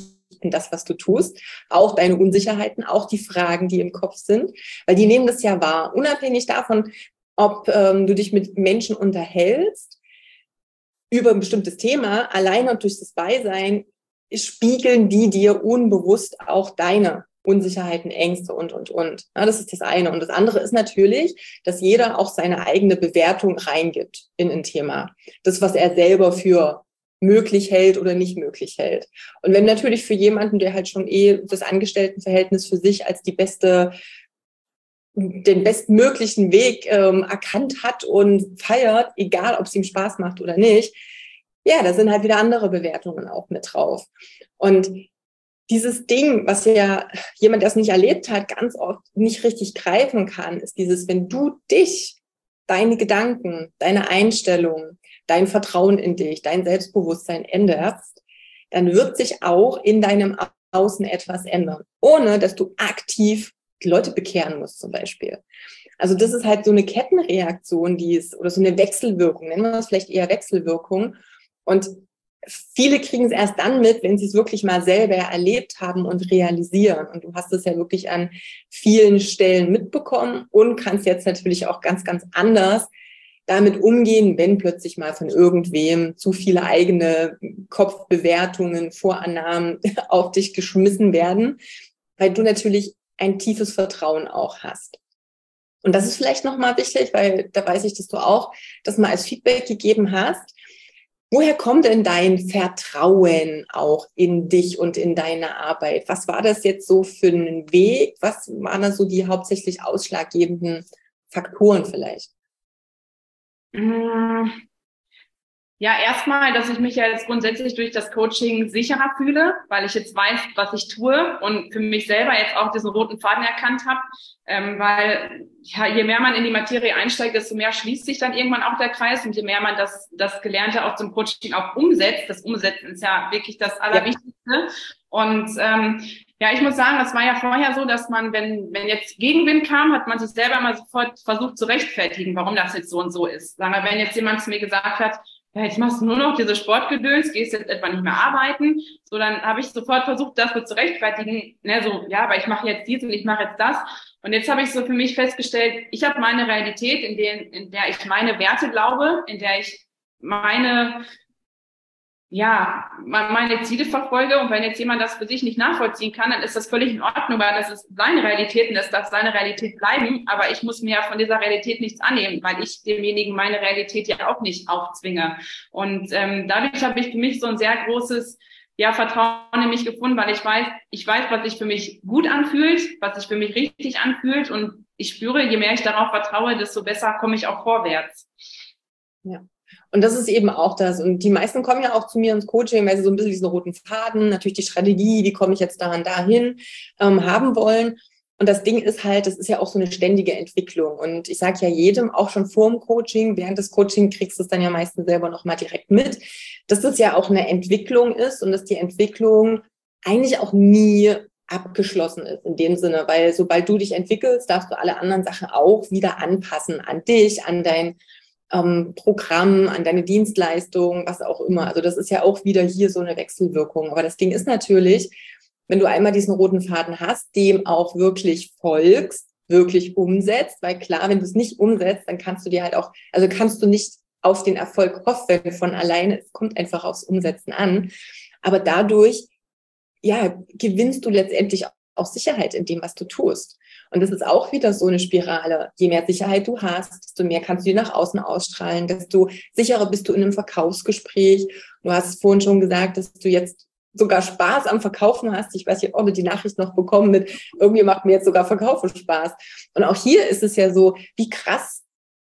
in das, was du tust, auch deine Unsicherheiten, auch die Fragen, die im Kopf sind, weil die nehmen das ja wahr, unabhängig davon, ob ähm, du dich mit Menschen unterhältst über ein bestimmtes Thema, alleine durch das Beisein spiegeln die dir unbewusst auch deine Unsicherheiten, Ängste und, und, und. Ja, das ist das eine. Und das andere ist natürlich, dass jeder auch seine eigene Bewertung reingibt in ein Thema. Das, was er selber für möglich hält oder nicht möglich hält. Und wenn natürlich für jemanden, der halt schon eh das Angestelltenverhältnis für sich als die beste, den bestmöglichen Weg ähm, erkannt hat und feiert, egal ob es ihm Spaß macht oder nicht, ja, da sind halt wieder andere Bewertungen auch mit drauf. Und dieses Ding, was ja jemand, der es nicht erlebt hat, ganz oft nicht richtig greifen kann, ist dieses, wenn du dich, deine Gedanken, deine Einstellung, dein Vertrauen in dich, dein Selbstbewusstsein änderst, dann wird sich auch in deinem Außen etwas ändern, ohne dass du aktiv die Leute bekehren musst zum Beispiel. Also das ist halt so eine Kettenreaktion, die ist, oder so eine Wechselwirkung, nennen wir das vielleicht eher Wechselwirkung. Und viele kriegen es erst dann mit, wenn sie es wirklich mal selber erlebt haben und realisieren. Und du hast es ja wirklich an vielen Stellen mitbekommen und kannst jetzt natürlich auch ganz, ganz anders damit umgehen, wenn plötzlich mal von irgendwem zu viele eigene Kopfbewertungen, Vorannahmen auf dich geschmissen werden, weil du natürlich ein tiefes Vertrauen auch hast. Und das ist vielleicht nochmal wichtig, weil da weiß ich, dass du auch das mal als Feedback gegeben hast. Woher kommt denn dein Vertrauen auch in dich und in deine Arbeit? Was war das jetzt so für einen Weg? Was waren da so die hauptsächlich ausschlaggebenden Faktoren vielleicht? Ja, erstmal, dass ich mich ja jetzt grundsätzlich durch das Coaching sicherer fühle, weil ich jetzt weiß, was ich tue und für mich selber jetzt auch diesen roten Faden erkannt habe, ähm, weil ja, je mehr man in die Materie einsteigt, desto mehr schließt sich dann irgendwann auch der Kreis und je mehr man das, das Gelernte auch zum Coaching auch umsetzt, das Umsetzen ist ja wirklich das Allerwichtigste. Ja. Und ähm, ja, ich muss sagen, das war ja vorher so, dass man, wenn wenn jetzt Gegenwind kam, hat man sich selber mal sofort versucht zu rechtfertigen, warum das jetzt so und so ist. Sagen wir, wenn jetzt jemand zu mir gesagt hat, ja, jetzt machst du nur noch diese Sportgedöns, gehst jetzt etwa nicht mehr arbeiten, so dann habe ich sofort versucht, das so zu rechtfertigen, ne, so, ja, aber ich mache jetzt dies und ich mache jetzt das. Und jetzt habe ich so für mich festgestellt, ich habe meine Realität, in der, in der ich meine Werte glaube, in der ich meine ja, meine Ziele verfolge und wenn jetzt jemand das für sich nicht nachvollziehen kann, dann ist das völlig in Ordnung, weil das ist seine Realität und das darf seine Realität bleiben, aber ich muss mir ja von dieser Realität nichts annehmen, weil ich demjenigen meine Realität ja auch nicht aufzwinge. Und ähm, dadurch habe ich für mich so ein sehr großes ja, Vertrauen in mich gefunden, weil ich weiß, ich weiß, was sich für mich gut anfühlt, was sich für mich richtig anfühlt und ich spüre, je mehr ich darauf vertraue, desto besser komme ich auch vorwärts. Ja. Und das ist eben auch das. Und die meisten kommen ja auch zu mir ins Coaching, weil sie so ein bisschen diesen roten Faden, natürlich die Strategie, wie komme ich jetzt da und dahin, ähm, haben wollen. Und das Ding ist halt, das ist ja auch so eine ständige Entwicklung. Und ich sage ja jedem, auch schon vor dem Coaching, während des Coaching kriegst du es dann ja meistens selber nochmal direkt mit, dass das ja auch eine Entwicklung ist und dass die Entwicklung eigentlich auch nie abgeschlossen ist in dem Sinne, weil sobald du dich entwickelst, darfst du alle anderen Sachen auch wieder anpassen an dich, an dein Ähm, Programm, an deine Dienstleistung, was auch immer. Also das ist ja auch wieder hier so eine Wechselwirkung. Aber das Ding ist natürlich, wenn du einmal diesen roten Faden hast, dem auch wirklich folgst, wirklich umsetzt, weil klar, wenn du es nicht umsetzt, dann kannst du dir halt auch, also kannst du nicht auf den Erfolg hoffen von alleine. Es kommt einfach aufs Umsetzen an. Aber dadurch, ja, gewinnst du letztendlich auch Sicherheit in dem, was du tust. Und das ist auch wieder so eine Spirale. Je mehr Sicherheit du hast, desto mehr kannst du dir nach außen ausstrahlen, desto sicherer bist du in einem Verkaufsgespräch. Du hast vorhin schon gesagt, dass du jetzt sogar Spaß am Verkaufen hast. Ich weiß nicht, ob du die Nachricht noch bekommen mit, irgendwie macht mir jetzt sogar Verkaufen Spaß. Und auch hier ist es ja so, wie krass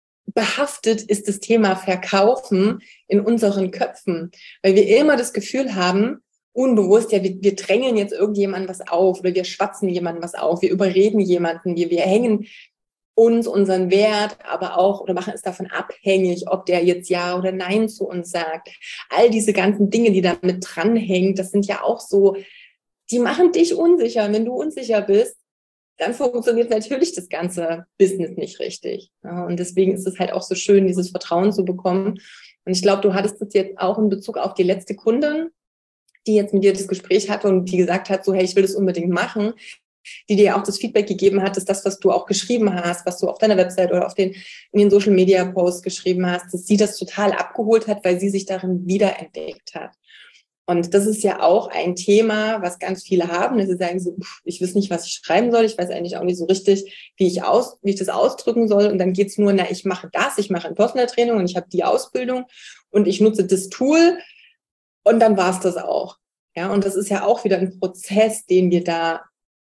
behaftet ist das Thema Verkaufen in unseren Köpfen, weil wir immer das Gefühl haben, unbewusst, ja, wir, wir drängeln jetzt irgendjemandem was auf oder wir schwatzen jemandem was auf, wir überreden jemanden, wir, wir hängen uns unseren Wert, aber auch oder machen es davon abhängig, ob der jetzt Ja oder Nein zu uns sagt. All diese ganzen Dinge, die damit dranhängen, das sind ja auch so, die machen dich unsicher. Und wenn du unsicher bist, dann funktioniert natürlich das ganze Business nicht richtig. Ja, und deswegen ist es halt auch so schön, dieses Vertrauen zu bekommen. Und ich glaube, du hattest das jetzt auch in Bezug auf die letzte Kundin, die jetzt mit dir das Gespräch hatte und die gesagt hat, so, hey, ich will das unbedingt machen, die dir auch das Feedback gegeben hat, dass das, was du auch geschrieben hast, was du auf deiner Website oder auf den, in den Social-Media-Posts geschrieben hast, dass sie das total abgeholt hat, weil sie sich darin wiederentdeckt hat. Und das ist ja auch ein Thema, was ganz viele haben, dass sie sagen so, ich weiß nicht, was ich schreiben soll, ich weiß eigentlich auch nicht so richtig, wie ich aus, wie ich das ausdrücken soll. Und dann geht's nur, na, ich mache das, ich mache ein Personal Training und ich habe die Ausbildung und ich nutze das Tool und dann war's das auch. Ja, und das ist ja auch wieder ein Prozess, den wir da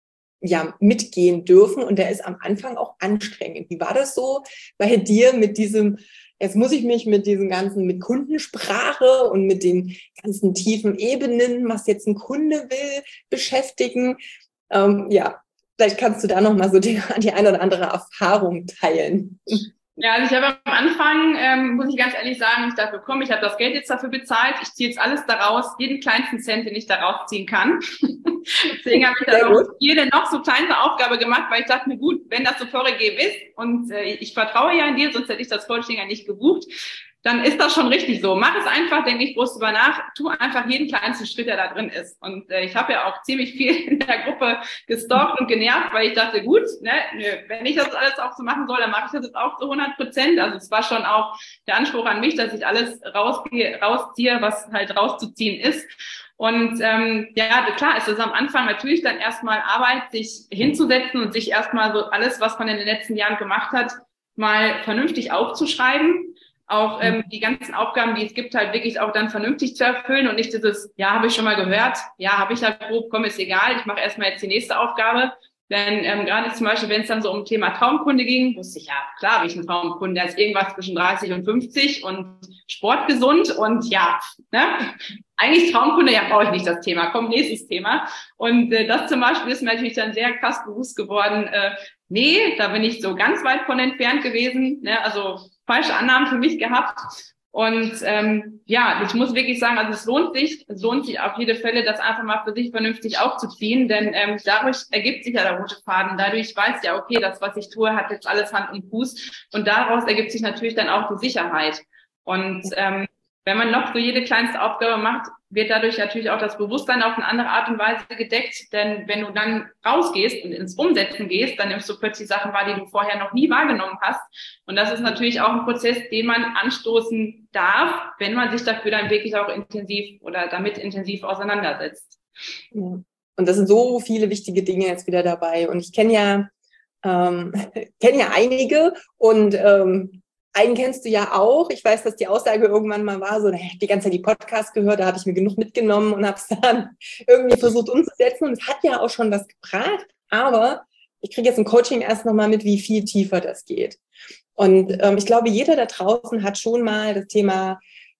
ja mitgehen dürfen und der ist am Anfang auch anstrengend. Wie war das so bei dir mit diesem, jetzt muss ich mich mit diesem ganzen, mit Kundensprache und mit den ganzen tiefen Ebenen, was jetzt ein Kunde will, beschäftigen? Ähm, ja, vielleicht kannst du da nochmal so die, die eine oder andere Erfahrung teilen. Ja, also ich habe am Anfang, ähm, muss ich ganz ehrlich sagen, ich dafür komme, ich habe das Geld jetzt dafür bezahlt, ich ziehe jetzt alles daraus, jeden kleinsten Cent, den ich da rausziehen kann. Deswegen habe ich dann auch jede noch so kleinste Aufgabe gemacht, weil ich dachte mir, gut, wenn das so vorgegeben ist und äh, ich vertraue ja in dir, sonst hätte ich das Coaching ja nicht gebucht, dann ist das schon richtig so. Mach es einfach, denk nicht groß drüber nach, tu einfach jeden kleinsten Schritt, der da drin ist. Und äh, ich habe ja auch ziemlich viel in der Gruppe gestalkt und genervt, weil ich dachte, gut, ne, nö, wenn ich das alles auch so machen soll, dann mache ich das jetzt auch zu hundert Prozent. Also es war schon auch der Anspruch an mich, dass ich alles rausziehe, rausziehe was halt rauszuziehen ist. Und ähm, ja, klar ist es am Anfang natürlich dann erstmal Arbeit, sich hinzusetzen und sich erstmal so alles, was man in den letzten Jahren gemacht hat, mal vernünftig aufzuschreiben. Auch ähm, die ganzen Aufgaben, die es gibt, halt wirklich auch dann vernünftig zu erfüllen und nicht dieses, ja, habe ich schon mal gehört, ja, habe ich halt grob, komm, ist egal, ich mache erstmal jetzt die nächste Aufgabe. Denn ähm, gerade zum Beispiel, wenn es dann so um Thema Traumkunde ging, wusste ich, ja, klar habe ich einen Traumkunde, der ist irgendwas zwischen dreißig und fünfzig und sportgesund und ja, ne, eigentlich Traumkunde, ja, brauche ich nicht das Thema, komm, nächstes Thema. Und äh, das zum Beispiel ist mir natürlich dann sehr krass bewusst geworden, äh, nee, da bin ich so ganz weit von entfernt gewesen, ne, also falsche Annahmen für mich gehabt. Und ähm, ja, ich muss wirklich sagen, also es lohnt sich, es lohnt sich auf jede Fälle, das einfach mal für sich vernünftig aufzuziehen, denn ähm, dadurch ergibt sich ja der rote Faden. Dadurch weiß ja, okay, das, was ich tue, hat jetzt alles Hand und Fuß und daraus ergibt sich natürlich dann auch die Sicherheit. Und ähm, wenn man noch so jede kleinste Aufgabe macht, wird dadurch natürlich auch das Bewusstsein auf eine andere Art und Weise gedeckt. Denn wenn du dann rausgehst und ins Umsetzen gehst, dann nimmst du plötzlich Sachen wahr, die du vorher noch nie wahrgenommen hast. Und das ist natürlich auch ein Prozess, den man anstoßen darf, wenn man sich dafür dann wirklich auch intensiv oder damit intensiv auseinandersetzt. Ja. Und das sind so viele wichtige Dinge jetzt wieder dabei. Und ich kenne ja, ähm, kenne ja einige und ähm, einen kennst du ja auch. Ich weiß, dass die Aussage irgendwann mal war, so, ich habe die ganze Zeit die Podcasts gehört, da habe ich mir genug mitgenommen und habe es dann irgendwie versucht umzusetzen. Und es hat ja auch schon was gebracht, aber ich kriege jetzt im Coaching erst nochmal mit, wie viel tiefer das geht. Und ähm, ich glaube, jeder da draußen hat schon mal das Thema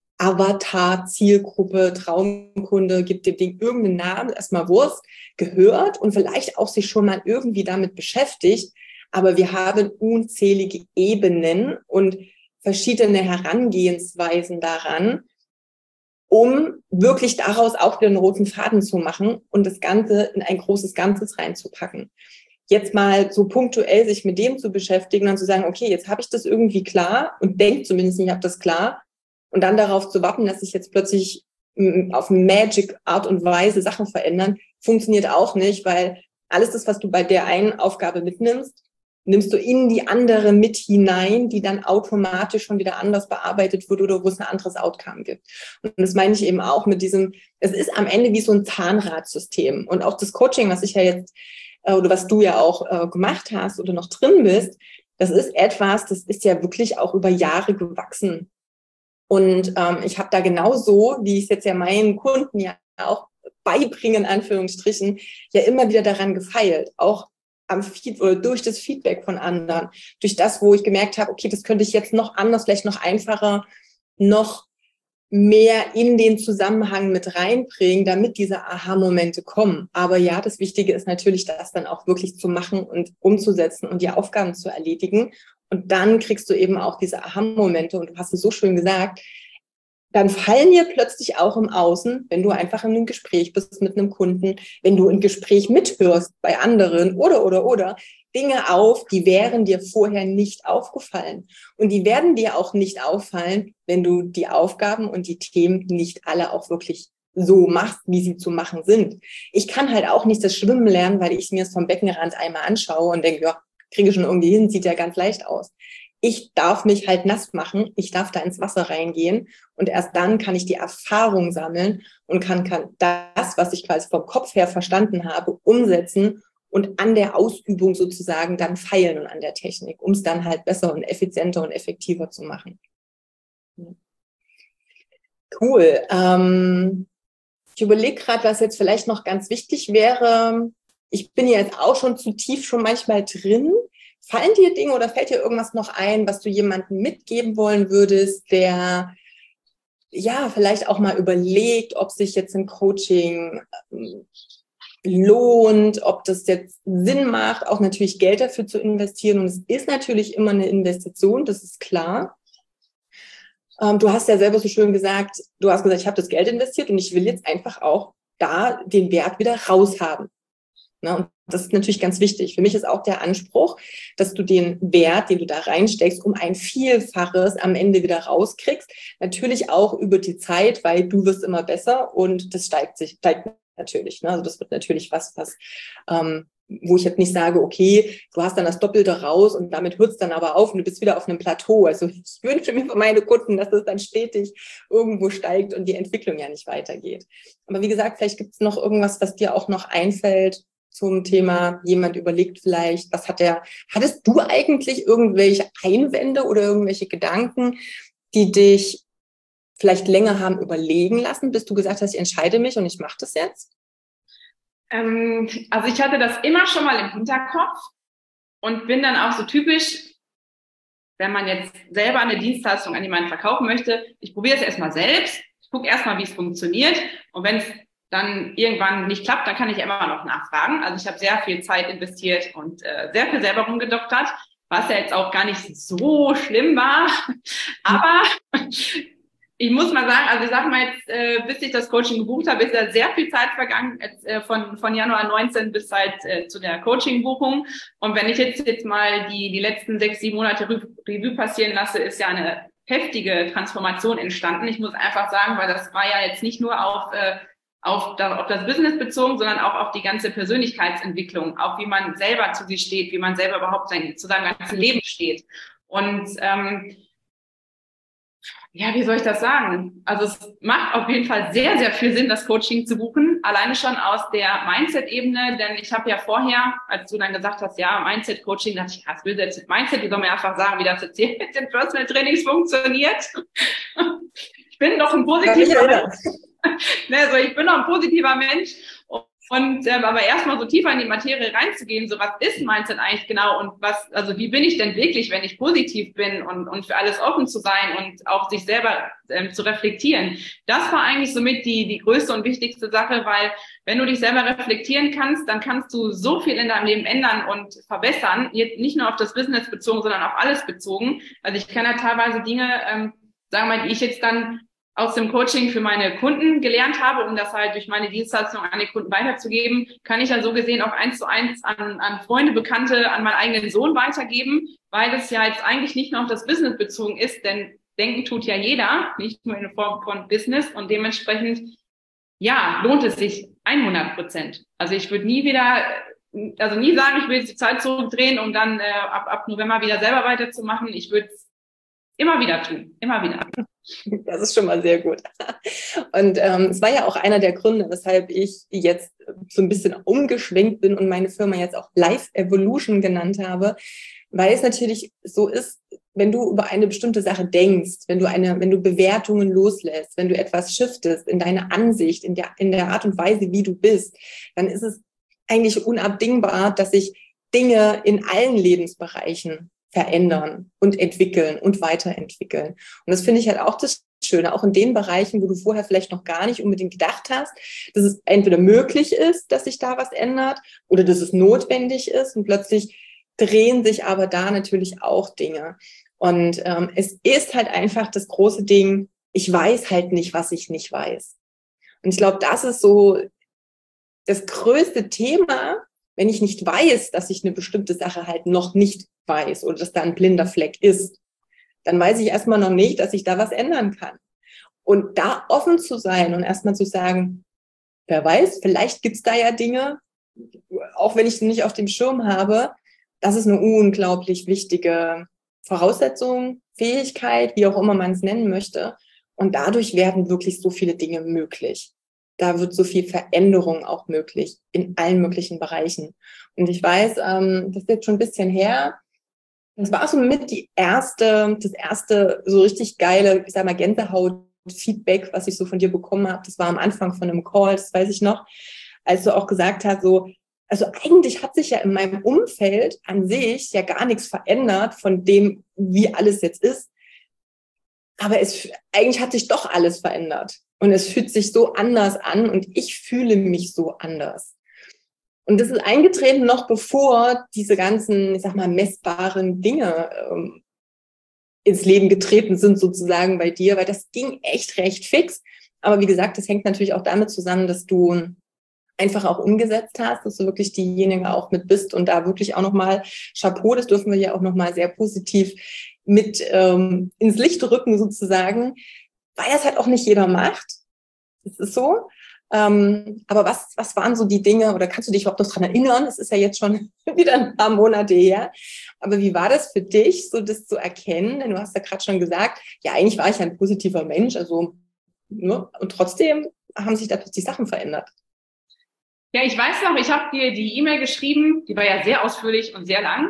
Avatar, Zielgruppe, Traumkunde, gibt dem Ding irgendeinen Namen, erstmal Wurst, gehört und vielleicht auch sich schon mal irgendwie damit beschäftigt. Aber wir haben unzählige Ebenen und verschiedene Herangehensweisen daran, um wirklich daraus auch wieder einen roten Faden zu machen und das Ganze in ein großes Ganzes reinzupacken. Jetzt mal so punktuell sich mit dem zu beschäftigen und zu sagen, okay, jetzt habe ich das irgendwie klar und denke zumindest, ich habe das klar und dann darauf zu warten, dass sich jetzt plötzlich auf Magic Art und Weise Sachen verändern, funktioniert auch nicht, weil alles das, was du bei der einen Aufgabe mitnimmst, nimmst du in die andere mit hinein, die dann automatisch schon wieder anders bearbeitet wird oder wo es ein anderes Outcome gibt. Und das meine ich eben auch mit diesem, es ist am Ende wie so ein Zahnradsystem. Und auch das Coaching, was ich ja jetzt, oder was du ja auch äh, gemacht hast oder noch drin bist, das ist etwas, das ist ja wirklich auch über Jahre gewachsen. Und ähm, ich habe da genauso, wie ich es jetzt ja meinen Kunden ja auch beibringe, in Anführungsstrichen, ja immer wieder daran gefeilt, auch am Feed oder durch das Feedback von anderen, durch das, wo ich gemerkt habe, okay, das könnte ich jetzt noch anders, vielleicht noch einfacher, noch mehr in den Zusammenhang mit reinbringen, damit diese Aha-Momente kommen. Aber ja, das Wichtige ist natürlich, das dann auch wirklich zu machen und umzusetzen und die Aufgaben zu erledigen. Und dann kriegst du eben auch diese Aha-Momente. Und du hast es so schön gesagt, dann fallen dir plötzlich auch im Außen, wenn du einfach in einem Gespräch bist mit einem Kunden, wenn du ein Gespräch mithörst bei anderen oder, oder, oder, Dinge auf, die wären dir vorher nicht aufgefallen. Und die werden dir auch nicht auffallen, wenn du die Aufgaben und die Themen nicht alle auch wirklich so machst, wie sie zu machen sind. Ich kann halt auch nicht das Schwimmen lernen, weil ich mir es vom Beckenrand einmal anschaue und denke, ja, kriege ich schon irgendwie hin, sieht ja ganz leicht aus. Ich darf mich halt nass machen, ich darf da ins Wasser reingehen und erst dann kann ich die Erfahrung sammeln und kann, kann das, was ich quasi vom Kopf her verstanden habe, umsetzen und an der Ausübung sozusagen dann feilen und an der Technik, um es dann halt besser und effizienter und effektiver zu machen. Cool. Ähm, ich überlege gerade, was jetzt vielleicht noch ganz wichtig wäre. Ich bin ja jetzt auch schon zu tief schon manchmal drin. Fallen dir Dinge oder fällt dir irgendwas noch ein, was du jemandem mitgeben wollen würdest, der ja vielleicht auch mal überlegt, ob sich jetzt ein Coaching ähm, lohnt, ob das jetzt Sinn macht, auch natürlich Geld dafür zu investieren. Und es ist natürlich immer eine Investition, das ist klar. Ähm, du hast ja selber so schön gesagt, du hast gesagt, ich habe das Geld investiert und ich will jetzt einfach auch da den Wert wieder raushaben. Na, und das ist natürlich ganz wichtig. Für mich ist auch der Anspruch, dass du den Wert, den du da reinsteckst, um ein Vielfaches am Ende wieder rauskriegst. Natürlich auch über die Zeit, weil du wirst immer besser und das steigt sich, steigt natürlich. Ne? Also das wird natürlich was, was ähm, wo ich jetzt nicht sage, okay, du hast dann das Doppelte raus und damit hört es dann aber auf und du bist wieder auf einem Plateau. Also ich wünsche mir für meine Kunden, dass das dann stetig irgendwo steigt und die Entwicklung ja nicht weitergeht. Aber wie gesagt, vielleicht gibt es noch irgendwas, was dir auch noch einfällt zum Thema, jemand überlegt vielleicht, was hat der, hattest du eigentlich irgendwelche Einwände oder irgendwelche Gedanken, die dich vielleicht länger haben überlegen lassen, bis du gesagt hast, ich entscheide mich und ich mache das jetzt? Ähm, also ich hatte das immer schon mal im Hinterkopf und bin dann auch so typisch, wenn man jetzt selber eine Dienstleistung an jemanden verkaufen möchte, ich probiere es erstmal selbst, ich gucke erstmal, wie es funktioniert und wenn es dann irgendwann nicht klappt, dann kann ich immer noch nachfragen. Also ich habe sehr viel Zeit investiert und äh, sehr viel selber rumgedoktert, was ja jetzt auch gar nicht so schlimm war, aber ich muss mal sagen, also ich sag mal jetzt, äh, bis ich das Coaching gebucht habe, ist ja sehr viel Zeit vergangen, äh, von von Januar neunzehn bis halt äh, zu der Coaching-Buchung. Und wenn ich jetzt jetzt mal die die letzten sechs, sieben Monate Revue passieren lasse, ist ja eine heftige Transformation entstanden. Ich muss einfach sagen, weil das war ja jetzt nicht nur auf äh, auf, da, auf das Business bezogen, sondern auch auf die ganze Persönlichkeitsentwicklung, auch wie man selber zu sich steht, wie man selber überhaupt sein, zu seinem ganzen Leben steht. Und ähm, ja, wie soll ich das sagen? Also es macht auf jeden Fall sehr, sehr viel Sinn, das Coaching zu buchen. Alleine schon aus der Mindset-Ebene, denn ich habe ja vorher, als du dann gesagt hast, ja, Mindset-Coaching, dachte ich, ja, was will das jetzt Mindset? Die soll mir einfach sagen, wie das jetzt hier mit den Personal Trainings funktioniert. Ich bin doch ein positiver Mensch. Also ich bin doch ein positiver Mensch. Und ähm, aber erstmal so tiefer in die Materie reinzugehen, so was ist Mindset eigentlich genau und was, also wie bin ich denn wirklich, wenn ich positiv bin und und für alles offen zu sein und auch sich selber ähm, zu reflektieren. Das war eigentlich somit die die größte und wichtigste Sache, weil wenn du dich selber reflektieren kannst, dann kannst du so viel in deinem Leben ändern und verbessern, jetzt nicht nur auf das Business bezogen, sondern auf alles bezogen. Also ich kann ja teilweise Dinge, ähm, sagen wir mal, die ich jetzt dann aus dem Coaching für meine Kunden gelernt habe, um das halt durch meine Dienstleistung an die Kunden weiterzugeben, kann ich dann so gesehen auch eins zu eins an, an Freunde, Bekannte, an meinen eigenen Sohn weitergeben, weil das ja jetzt eigentlich nicht nur auf das Business bezogen ist, denn denken tut ja jeder, nicht nur in Form von Business und dementsprechend, ja, lohnt es sich hundert Prozent. Also ich würde nie wieder, also nie sagen, ich will jetzt die Zeit zurückdrehen, um dann äh, ab, ab November wieder selber weiterzumachen. Ich würde es immer wieder tun, immer wieder. Das ist schon mal sehr gut. Und ähm, es war ja auch einer der Gründe, weshalb ich jetzt so ein bisschen umgeschwenkt bin und meine Firma jetzt auch Life Evolution genannt habe, weil es natürlich so ist, wenn du über eine bestimmte Sache denkst, wenn du eine, wenn du Bewertungen loslässt, wenn du etwas shiftest in deine Ansicht, in der, in der Art und Weise, wie du bist, dann ist es eigentlich unabdingbar, dass sich Dinge in allen Lebensbereichen verändern und entwickeln und weiterentwickeln. Und das finde ich halt auch das Schöne, auch in den Bereichen, wo du vorher vielleicht noch gar nicht unbedingt gedacht hast, dass es entweder möglich ist, dass sich da was ändert oder dass es notwendig ist und plötzlich drehen sich aber da natürlich auch Dinge. Und ähm, es ist halt einfach das große Ding, ich weiß halt nicht, was ich nicht weiß. Und ich glaube, das ist so das größte Thema, wenn ich nicht weiß, dass ich eine bestimmte Sache halt noch nicht weiß oder dass da ein blinder Fleck ist, dann weiß ich erstmal noch nicht, dass ich da was ändern kann. Und da offen zu sein und erstmal zu sagen, wer weiß, vielleicht gibt's da ja Dinge, auch wenn ich sie nicht auf dem Schirm habe, das ist eine unglaublich wichtige Voraussetzung, Fähigkeit, wie auch immer man es nennen möchte. Und dadurch werden wirklich so viele Dinge möglich. Da wird so viel Veränderung auch möglich in allen möglichen Bereichen. Und ich weiß, ähm, das ist jetzt schon ein bisschen her. Das war so mit die erste, das erste so richtig geile, ich sag mal, Gänsehaut-Feedback, was ich so von dir bekommen habe. Das war am Anfang von einem Call, das weiß ich noch, als du auch gesagt hast, so, also eigentlich hat sich ja in meinem Umfeld an sich ja gar nichts verändert von dem, wie alles jetzt ist. Aber es, eigentlich hat sich doch alles verändert. Und es fühlt sich so anders an und ich fühle mich so anders. Und das ist eingetreten noch bevor diese ganzen, ich sag mal, messbaren Dinge ähm, ins Leben getreten sind sozusagen bei dir, weil das ging echt recht fix. Aber wie gesagt, das hängt natürlich auch damit zusammen, dass du einfach auch umgesetzt hast, dass du wirklich diejenige auch mit bist und da wirklich auch nochmal Chapeau, das dürfen wir ja auch nochmal sehr positiv mit ähm, ins Licht rücken sozusagen, weil das halt auch nicht jeder macht. Das ist so. Ähm, aber was, was waren so die Dinge, oder kannst du dich überhaupt noch dran erinnern? Das ist ja jetzt schon wieder ein paar Monate her. Aber wie war das für dich, so das zu erkennen? Denn du hast ja gerade schon gesagt, ja, eigentlich war ich ein positiver Mensch, also, ne? Und trotzdem haben sich da plötzlich Sachen verändert. Ja, ich weiß noch, ich habe dir die E-Mail geschrieben, die war ja sehr ausführlich und sehr lang,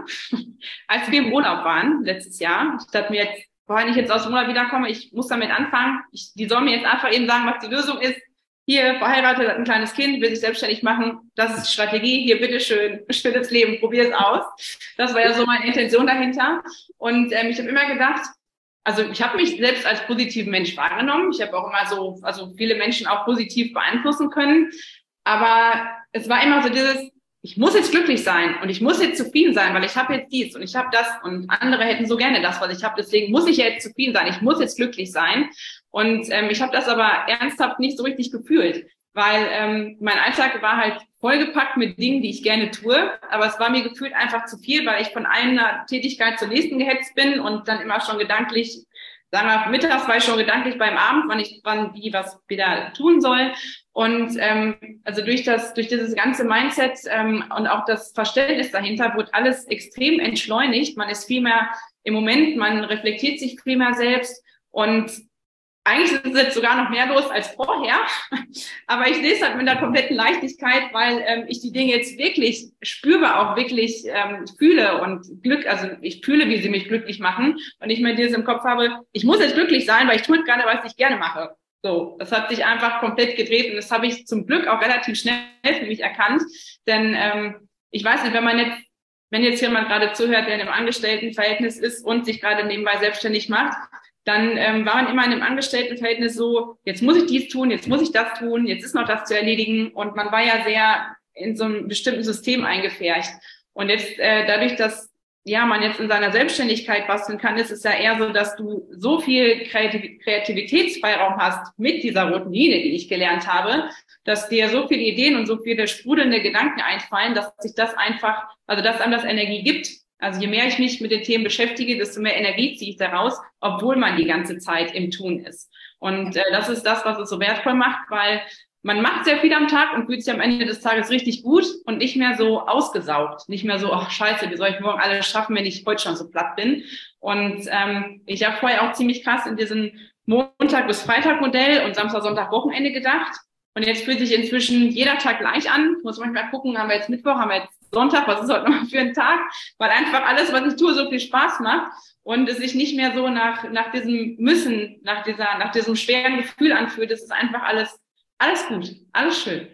als wir im Urlaub waren letztes Jahr. Ich dachte mir jetzt, wenn ich jetzt aus dem Urlaub wiederkomme, ich muss damit anfangen. Ich, die sollen mir jetzt einfach eben sagen, was die Lösung ist. Hier, verheiratet, hat ein kleines Kind, will sich selbstständig machen. Das ist die Strategie. Hier, bitteschön, schönes Leben, probier es aus. Das war ja so meine Intention dahinter. Und ähm, ich habe immer gedacht, also ich habe mich selbst als positiven Mensch wahrgenommen. Ich habe auch immer so, also viele Menschen auch positiv beeinflussen können. Aber es war immer so dieses, ich muss jetzt glücklich sein und ich muss jetzt zufrieden sein, weil ich habe jetzt dies und ich habe das und andere hätten so gerne das, was ich habe. Deswegen muss ich jetzt zufrieden sein, ich muss jetzt glücklich sein. Und ähm, ich habe das aber ernsthaft nicht so richtig gefühlt, weil ähm, mein Alltag war halt vollgepackt mit Dingen, die ich gerne tue. Aber es war mir gefühlt einfach zu viel, weil ich von einer Tätigkeit zur nächsten gehetzt bin und dann immer schon gedanklich, sagen wir, mittags war ich schon gedanklich beim Abend, wann ich wann wie was wieder tun soll. Und ähm, also durch das durch dieses ganze Mindset ähm, und auch das Verständnis dahinter wurde alles extrem entschleunigt. Man ist viel mehr im Moment, man reflektiert sich viel mehr selbst und eigentlich ist es jetzt sogar noch mehr los als vorher, aber ich sehe es halt mit einer kompletten Leichtigkeit, weil ähm, ich die Dinge jetzt wirklich spürbar auch wirklich ähm, fühle und Glück, also ich fühle, wie sie mich glücklich machen und nicht mehr dieses im Kopf habe, ich muss jetzt glücklich sein, weil ich tue gerade, was ich gerne mache. So, das hat sich einfach komplett gedreht und das habe ich zum Glück auch relativ schnell für mich erkannt, denn ähm, ich weiß nicht, wenn man jetzt, wenn jetzt jemand gerade zuhört, der in einem Angestelltenverhältnis ist und sich gerade nebenbei selbstständig macht, dann ähm, war man immer in einem Angestelltenverhältnis so, jetzt muss ich dies tun, jetzt muss ich das tun, jetzt ist noch das zu erledigen und man war ja sehr in so einem bestimmten System eingefärcht. Und jetzt äh, dadurch, dass ja man jetzt in seiner Selbstständigkeit basteln kann, ist es ja eher so, dass du so viel Kreativ- Kreativitätsfreiraum hast mit dieser roten Linie, die ich gelernt habe, dass dir so viele Ideen und so viele sprudelnde Gedanken einfallen, dass sich das einfach, also dass einem das Energie gibt. Also je mehr ich mich mit den Themen beschäftige, desto mehr Energie ziehe ich daraus, obwohl man die ganze Zeit im Tun ist. Und äh, das ist das, was es so wertvoll macht, weil man macht sehr viel am Tag und fühlt sich am Ende des Tages richtig gut und nicht mehr so ausgesaugt. Nicht mehr so, ach scheiße, wie soll ich morgen alles schaffen, wenn ich heute schon so platt bin. Und ähm, ich habe vorher auch ziemlich krass in diesem Montag- bis Freitag-Modell und Samstag, Sonntag, Wochenende gedacht. Und jetzt fühlt sich inzwischen jeder Tag gleich an. Ich muss manchmal gucken, haben wir jetzt Mittwoch, haben wir jetzt Sonntag, was ist heute noch für ein Tag? Weil einfach alles, was ich tue, so viel Spaß macht und es sich nicht mehr so nach nach diesem Müssen, nach dieser nach diesem schweren Gefühl anfühlt. Es ist einfach alles alles gut, alles schön.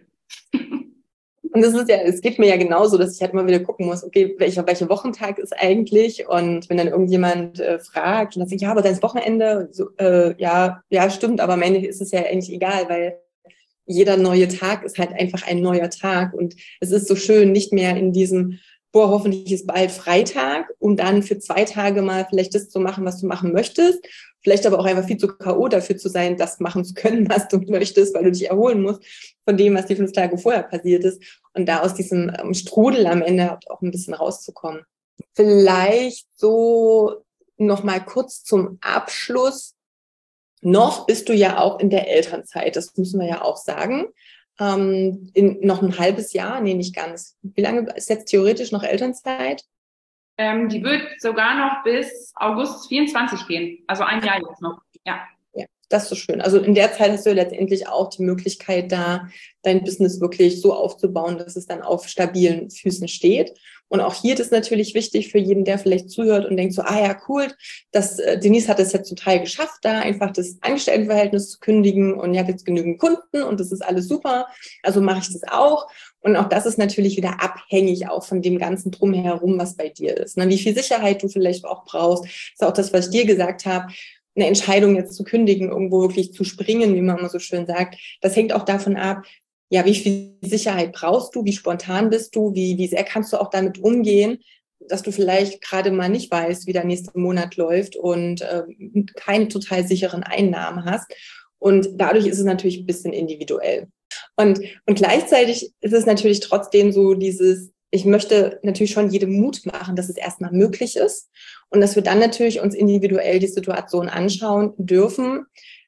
Und das ist ja, es geht mir ja genauso, dass ich halt immer wieder gucken muss, okay, welcher welcher Wochentag ist eigentlich? Und wenn dann irgendjemand äh, fragt und dann sagt, ja, aber dann ist Wochenende, so, äh, ja, ja, stimmt, aber am Ende ist es ja eigentlich egal, weil jeder neue Tag ist halt einfach ein neuer Tag und es ist so schön, nicht mehr in diesem, boah, hoffentlich ist bald Freitag, um dann für zwei Tage mal vielleicht das zu machen, was du machen möchtest, vielleicht aber auch einfach viel zu K O dafür zu sein, das machen zu können, was du möchtest, weil du dich erholen musst von dem, was die fünf Tage vorher passiert ist und da aus diesem ähm, Strudel am Ende auch ein bisschen rauszukommen. Vielleicht so noch mal kurz zum Abschluss, noch bist du ja auch in der Elternzeit, das müssen wir ja auch sagen. Ähm, in noch ein halbes Jahr, nee, nicht ganz. Wie lange ist jetzt theoretisch noch Elternzeit? Ähm, die wird sogar noch bis August vierundzwanzig gehen, also ein Jahr jetzt noch, ja. Ja, das ist so schön. Also in der Zeit hast du ja letztendlich auch die Möglichkeit, da dein Business wirklich so aufzubauen, dass es dann auf stabilen Füßen steht. Und auch hier ist natürlich wichtig für jeden, der vielleicht zuhört und denkt so, ah ja, cool, das, äh, Denise hat es jetzt total geschafft, da einfach das Angestelltenverhältnis zu kündigen und ich habe jetzt genügend Kunden und das ist alles super, also mache ich das auch. Und auch das ist natürlich wieder abhängig auch von dem ganzen Drumherum, was bei dir ist. Ne? Wie viel Sicherheit du vielleicht auch brauchst, ist auch das, was ich dir gesagt habe. Eine Entscheidung jetzt zu kündigen, irgendwo wirklich zu springen, wie man immer so schön sagt, das hängt auch davon ab, ja, wie viel Sicherheit brauchst du, wie spontan bist du, wie, wie sehr kannst du auch damit umgehen, dass du vielleicht gerade mal nicht weißt, wie der nächste Monat läuft und äh, keine total sicheren Einnahmen hast. Und dadurch ist es natürlich ein bisschen individuell. Und, und gleichzeitig ist es natürlich trotzdem so dieses, ich möchte natürlich schon jedem Mut machen, dass es erstmal möglich ist und dass wir dann natürlich uns individuell die Situation anschauen dürfen.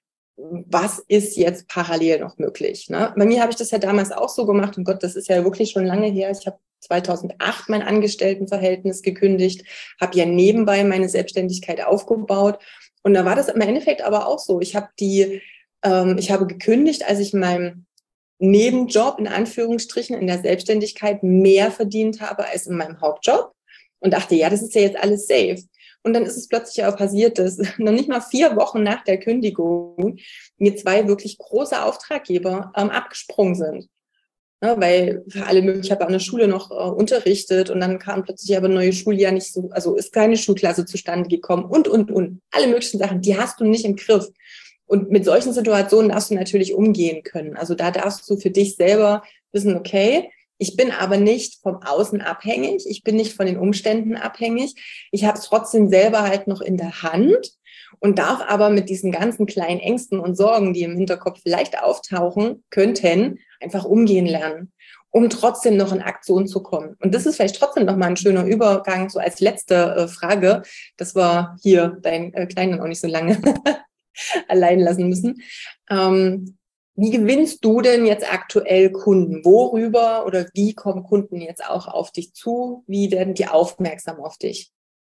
Was ist jetzt parallel noch möglich? Ne? Bei mir habe ich das ja damals auch so gemacht. Und Gott, das ist ja wirklich schon lange her. Ich habe zweitausendacht mein Angestelltenverhältnis gekündigt, habe ja nebenbei meine Selbstständigkeit aufgebaut. Und da war das im Endeffekt aber auch so. Ich habe die, ähm, ich habe gekündigt, als ich in meinem Nebenjob, in Anführungsstrichen, in der Selbstständigkeit mehr verdient habe als in meinem Hauptjob und dachte, ja, das ist ja jetzt alles safe. Und dann ist es plötzlich auch passiert, dass noch nicht mal vier Wochen nach der Kündigung mir zwei wirklich große Auftraggeber ähm, abgesprungen sind. Ja, weil für alle möglichen, ich habe an der Schule noch äh, unterrichtet und dann kam plötzlich aber ein neues Schuljahr nicht so, also ist keine Schulklasse zustande gekommen und, und, und. Alle möglichen Sachen, die hast du nicht im Griff. Und mit solchen Situationen darfst du natürlich umgehen können. Also da darfst du für dich selber wissen, okay, ich bin aber nicht vom Außen abhängig, ich bin nicht von den Umständen abhängig. Ich habe es trotzdem selber halt noch in der Hand und darf aber mit diesen ganzen kleinen Ängsten und Sorgen, die im Hinterkopf vielleicht auftauchen könnten, einfach umgehen lernen, um trotzdem noch in Aktion zu kommen. Und das ist vielleicht trotzdem noch mal ein schöner Übergang, so als letzte äh, Frage. Das war hier dein äh, Kleiner auch nicht so lange allein lassen müssen. Ähm, Wie gewinnst du denn jetzt aktuell Kunden? Worüber oder wie kommen Kunden jetzt auch auf dich zu? Wie werden die aufmerksam auf dich?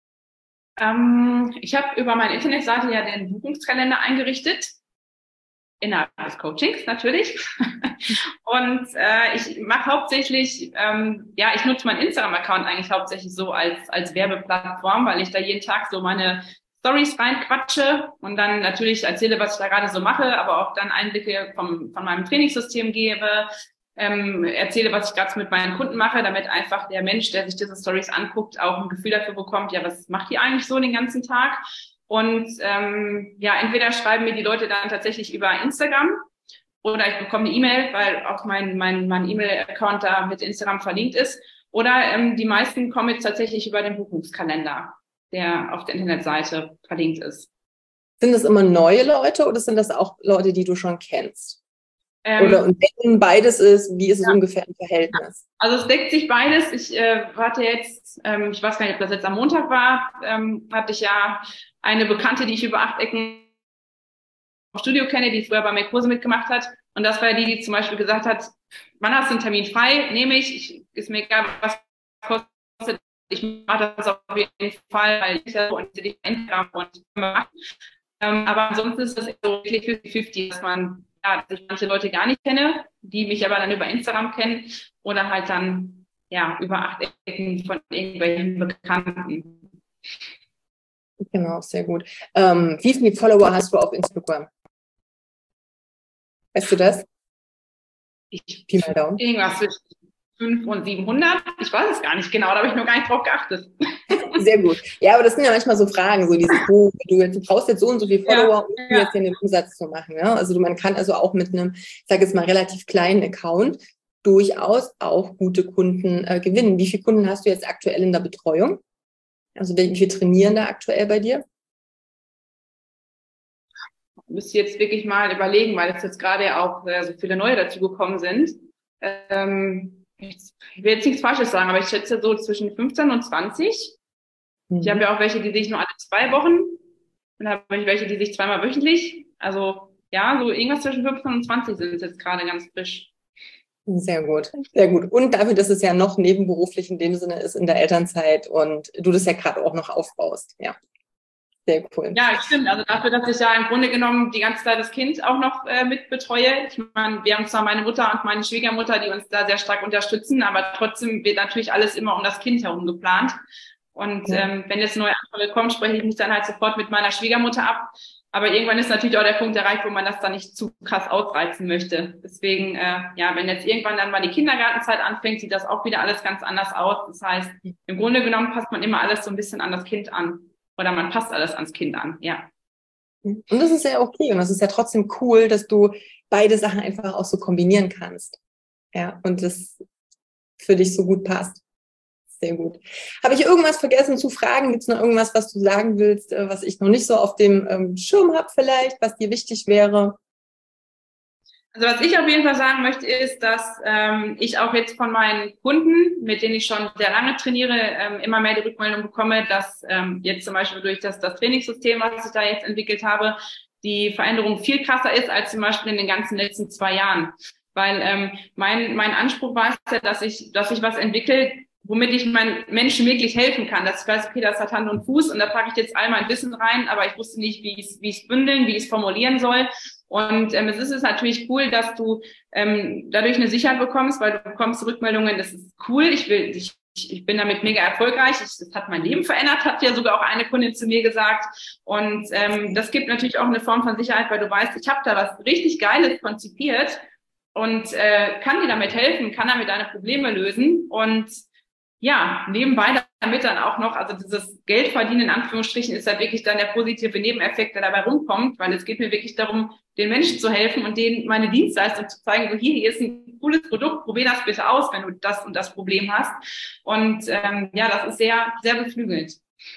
Ähm, ich habe über meine Internetseite ja den Buchungskalender eingerichtet, innerhalb des Coachings natürlich. Und äh, ich mache hauptsächlich, ähm, ja, ich nutze meinen Instagram-Account eigentlich hauptsächlich so als als Werbeplattform, weil ich da jeden Tag so meine Stories reinquatsche und dann natürlich erzähle, was ich da gerade so mache, aber auch dann Einblicke vom, von meinem Trainingssystem gebe, ähm, erzähle, was ich gerade mit meinen Kunden mache, damit einfach der Mensch, der sich diese Stories anguckt, auch ein Gefühl dafür bekommt, ja, was macht die eigentlich so den ganzen Tag? Und ähm, ja, entweder schreiben mir die Leute dann tatsächlich über Instagram oder ich bekomme eine E-Mail, weil auch mein mein mein E-Mail-Account da mit Instagram verlinkt ist. Oder ähm, die meisten kommen jetzt tatsächlich über den Buchungskalender, der auf der Internetseite verlinkt ist. Sind das immer neue Leute oder sind das auch Leute, die du schon kennst? Ähm, oder und wenn beides ist, wie ist es ja. ungefähr im Verhältnis? Also es deckt sich beides. Ich äh, warte jetzt, ähm, ich weiß gar nicht, ob das jetzt am Montag war, ähm, hatte ich ja eine Bekannte, die ich über acht Ecken im Studio kenne, die früher bei mir Kurse mitgemacht hat. Und das war die, die zum Beispiel gesagt hat, wann hast du einen Termin frei? Nehme ich, ich ist mir egal, was kostet. Ich mache das auf jeden Fall, weil ich ja und die Instagram und mache. Ähm, aber ansonsten ist das so wirklich fünfzig fünfzig, dass man, ja, dass ich manche Leute gar nicht kenne, die mich aber dann über Instagram kennen oder halt dann, ja, über acht Ecken von irgendwelchen Bekannten. Genau, sehr gut. Ähm, wie viele Follower hast du auf Instagram? Weißt du das? Ich, Pi mal Daumen. Irgendwas zwischen fünf und siebenhundert. Ich weiß es gar nicht genau, da habe ich noch gar nicht drauf geachtet. Sehr gut. Ja, aber das sind ja manchmal so Fragen, so dieses, oh, du, jetzt, du brauchst jetzt so und so viele Follower, um ja, ja. jetzt hier einen Umsatz zu machen. Ja? Also man kann also auch mit einem, ich sage jetzt mal, relativ kleinen Account durchaus auch gute Kunden äh, gewinnen. Wie viele Kunden hast du jetzt aktuell in der Betreuung? Also wie viele trainieren da aktuell bei dir? Ich müsste jetzt wirklich mal überlegen, weil es jetzt gerade auch äh, so viele neue dazugekommen sind. Ähm, ich, ich will jetzt nichts Falsches sagen, aber ich schätze so zwischen fünfzehn und zwanzig. Mhm. Ich habe ja auch welche, die sehe ich nur alle zwei Wochen. Und dann habe ich welche, die sich zweimal wöchentlich, also ja, so irgendwas zwischen fünfzehn und zwanzig sind es jetzt gerade ganz frisch. Sehr gut, sehr gut. Und dafür, dass es ja noch nebenberuflich in dem Sinne ist in der Elternzeit und du das ja gerade auch noch aufbaust. Ja, sehr cool. Ja, stimmt. Also dafür, dass ich ja im Grunde genommen die ganze Zeit das Kind auch noch äh, mit betreue. Ich meine, wir haben zwar meine Mutter und meine Schwiegermutter, die uns da sehr stark unterstützen, aber trotzdem wird natürlich alles immer um das Kind herum geplant. Und ja. ähm, wenn jetzt eine neue Anfrage kommt, spreche ich mich dann halt sofort mit meiner Schwiegermutter ab. Aber irgendwann ist natürlich auch der Punkt erreicht, wo man das dann nicht zu krass ausreizen möchte. Deswegen, äh, ja, wenn jetzt irgendwann dann mal die Kindergartenzeit anfängt, sieht das auch wieder alles ganz anders aus. Das heißt, im Grunde genommen passt man immer alles so ein bisschen an das Kind an. Oder man passt alles ans Kind an, ja. Und das ist ja okay. Und das ist ja trotzdem cool, dass du beide Sachen einfach auch so kombinieren kannst. Ja, und das für dich so gut passt. Sehr gut. Habe ich irgendwas vergessen zu fragen? Gibt es noch irgendwas, was du sagen willst, was ich noch nicht so auf dem ähm, Schirm habe vielleicht, was dir wichtig wäre? Also was ich auf jeden Fall sagen möchte, ist, dass ähm, ich auch jetzt von meinen Kunden, mit denen ich schon sehr lange trainiere, ähm, immer mehr die Rückmeldung bekomme, dass ähm, jetzt zum Beispiel durch das, das Trainingssystem, was ich da jetzt entwickelt habe, die Veränderung viel krasser ist als zum Beispiel in den ganzen letzten zwei Jahren. Weil ähm, mein mein Anspruch war es ja, dass ich dass ich was entwickle, womit ich meinen Menschen wirklich helfen kann. Dass ich weiß, okay, das hat Hand und Fuß und da packe ich jetzt all mein Wissen rein, aber ich wusste nicht, wie ich es wie ich es bündeln, wie ich es formulieren soll. Und ähm, es ist es natürlich cool, dass du ähm, dadurch eine Sicherheit bekommst, weil du bekommst Rückmeldungen, das ist cool, ich will, ich, ich bin damit mega erfolgreich, ich, das hat mein Leben verändert, hat ja sogar auch eine Kundin zu mir gesagt. Und ähm, das gibt natürlich auch eine Form von Sicherheit, weil du weißt, ich habe da was richtig Geiles konzipiert und äh, kann dir damit helfen, kann damit deine Probleme lösen und ja, nebenbei damit dann auch noch, also dieses Geldverdienen in Anführungsstrichen ist halt wirklich dann der positive Nebeneffekt, der dabei rumkommt, weil es geht mir wirklich darum, den Menschen zu helfen und denen meine Dienstleistung zu zeigen, so hier, hier ist ein cooles Produkt, probier das bitte aus, wenn du das und das Problem hast. Und ähm, ja, das ist sehr, sehr beflügelnd.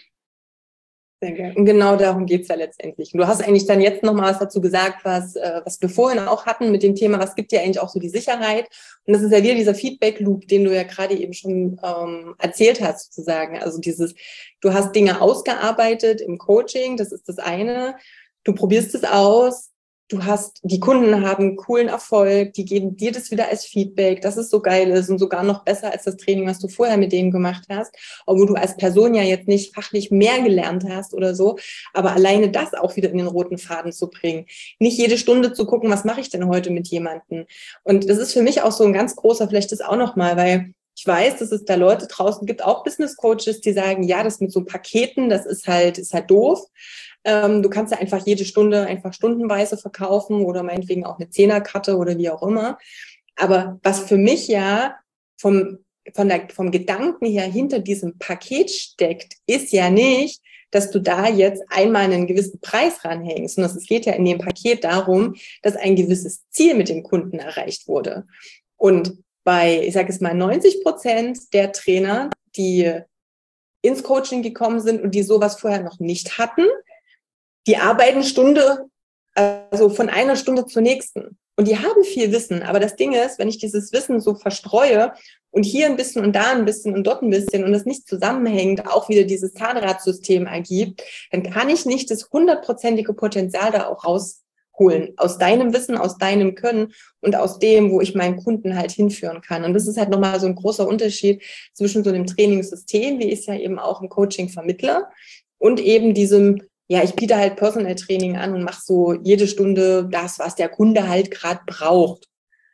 Sehr geil. Und genau darum geht's ja letztendlich. Und du hast eigentlich dann jetzt nochmal was dazu gesagt, was, äh, was wir vorhin auch hatten mit dem Thema, was gibt dir eigentlich auch so die Sicherheit? Und das ist ja wieder dieser Feedback-Loop, den du ja gerade eben schon ähm, erzählt hast, sozusagen. Also dieses, du hast Dinge ausgearbeitet im Coaching, das ist das eine. Du probierst es aus. Du hast, die Kunden haben coolen Erfolg, die geben dir das wieder als Feedback, dass es so geil ist und sogar noch besser als das Training, was du vorher mit denen gemacht hast, obwohl du als Person ja jetzt nicht fachlich mehr gelernt hast oder so, aber alleine das auch wieder in den roten Faden zu bringen. Nicht jede Stunde zu gucken, was mache ich denn heute mit jemandem? Und das ist für mich auch so ein ganz großer, vielleicht das auch nochmal, weil ich weiß, dass es da Leute draußen gibt, auch Business Coaches, die sagen, ja, das mit so Paketen, das ist halt, ist halt doof. Ähm, du kannst ja einfach jede Stunde einfach stundenweise verkaufen oder meinetwegen auch eine Zehnerkarte oder wie auch immer. Aber was für mich ja vom, von der, vom Gedanken her hinter diesem Paket steckt, ist ja nicht, dass du da jetzt einmal einen gewissen Preis ranhängst, sondern es geht ja in dem Paket darum, dass ein gewisses Ziel mit dem Kunden erreicht wurde. Und bei, ich sage es mal, neunzig Prozent der Trainer, die ins Coaching gekommen sind und die sowas vorher noch nicht hatten, die arbeiten Stunde, also von einer Stunde zur nächsten. Und die haben viel Wissen. Aber das Ding ist, wenn ich dieses Wissen so verstreue und hier ein bisschen und da ein bisschen und dort ein bisschen und es nicht zusammenhängt, auch wieder dieses Zahnradsystem ergibt, dann kann ich nicht das hundertprozentige Potenzial da auch rausholen. Aus deinem Wissen, aus deinem Können und aus dem, wo ich meinen Kunden halt hinführen kann. Und das ist halt nochmal so ein großer Unterschied zwischen so einem Trainingssystem, wie ich es ja eben auch im Coaching vermittle, und eben diesem, ja, ich biete halt Personal Training an und mache so jede Stunde das, was der Kunde halt gerade braucht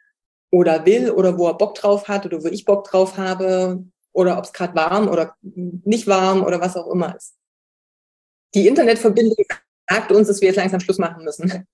oder will oder wo er Bock drauf hat oder wo ich Bock drauf habe oder ob es gerade warm oder nicht warm oder was auch immer ist. Die Internetverbindung sagt uns, dass wir jetzt langsam Schluss machen müssen.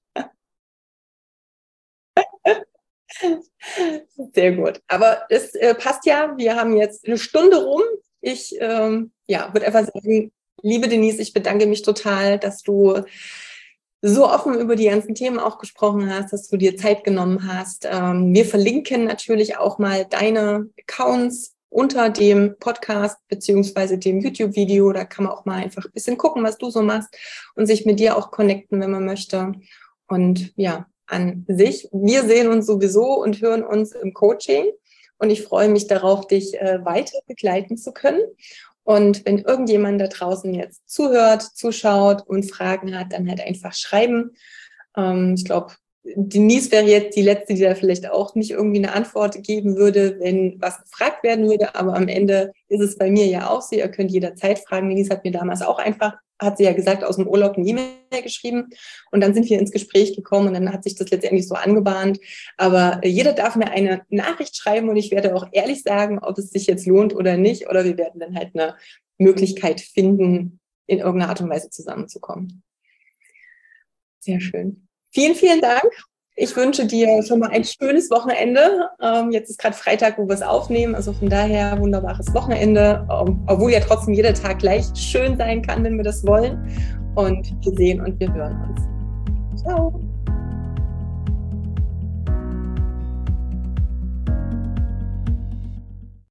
Sehr gut. Aber es äh, passt ja. Wir haben jetzt eine Stunde rum. Ich ähm, ja, würde einfach sagen, liebe Denise, ich bedanke mich total, dass du so offen über die ganzen Themen auch gesprochen hast, dass du dir Zeit genommen hast. Ähm, wir verlinken natürlich auch mal deine Accounts unter dem Podcast beziehungsweise dem YouTube-Video. Da kann man auch mal einfach ein bisschen gucken, was du so machst und sich mit dir auch connecten, wenn man möchte. Und ja, an sich, wir sehen uns sowieso und hören uns im Coaching. Und ich freue mich darauf, dich äh, weiter begleiten zu können. Und wenn irgendjemand da draußen jetzt zuhört, zuschaut und Fragen hat, dann halt einfach schreiben. Ähm, ich glaube, Denise wäre jetzt die Letzte, die da vielleicht auch nicht irgendwie eine Antwort geben würde, wenn was gefragt werden würde. Aber am Ende ist es bei mir ja auch so, ihr könnt jederzeit fragen. Denise hat mir damals auch einfach, hat sie ja gesagt, aus dem Urlaub eine E-Mail geschrieben. Und dann sind wir ins Gespräch gekommen und dann hat sich das letztendlich so angebahnt. Aber jeder darf mir eine Nachricht schreiben und ich werde auch ehrlich sagen, ob es sich jetzt lohnt oder nicht. Oder wir werden dann halt eine Möglichkeit finden, in irgendeiner Art und Weise zusammenzukommen. Sehr schön. Vielen, vielen Dank. Ich wünsche dir schon mal ein schönes Wochenende. Ähm, jetzt ist gerade Freitag, wo wir es aufnehmen. Also von daher wunderbares Wochenende. Ähm, obwohl ja trotzdem jeder Tag gleich schön sein kann, wenn wir das wollen. Und wir sehen und wir hören uns. Ciao.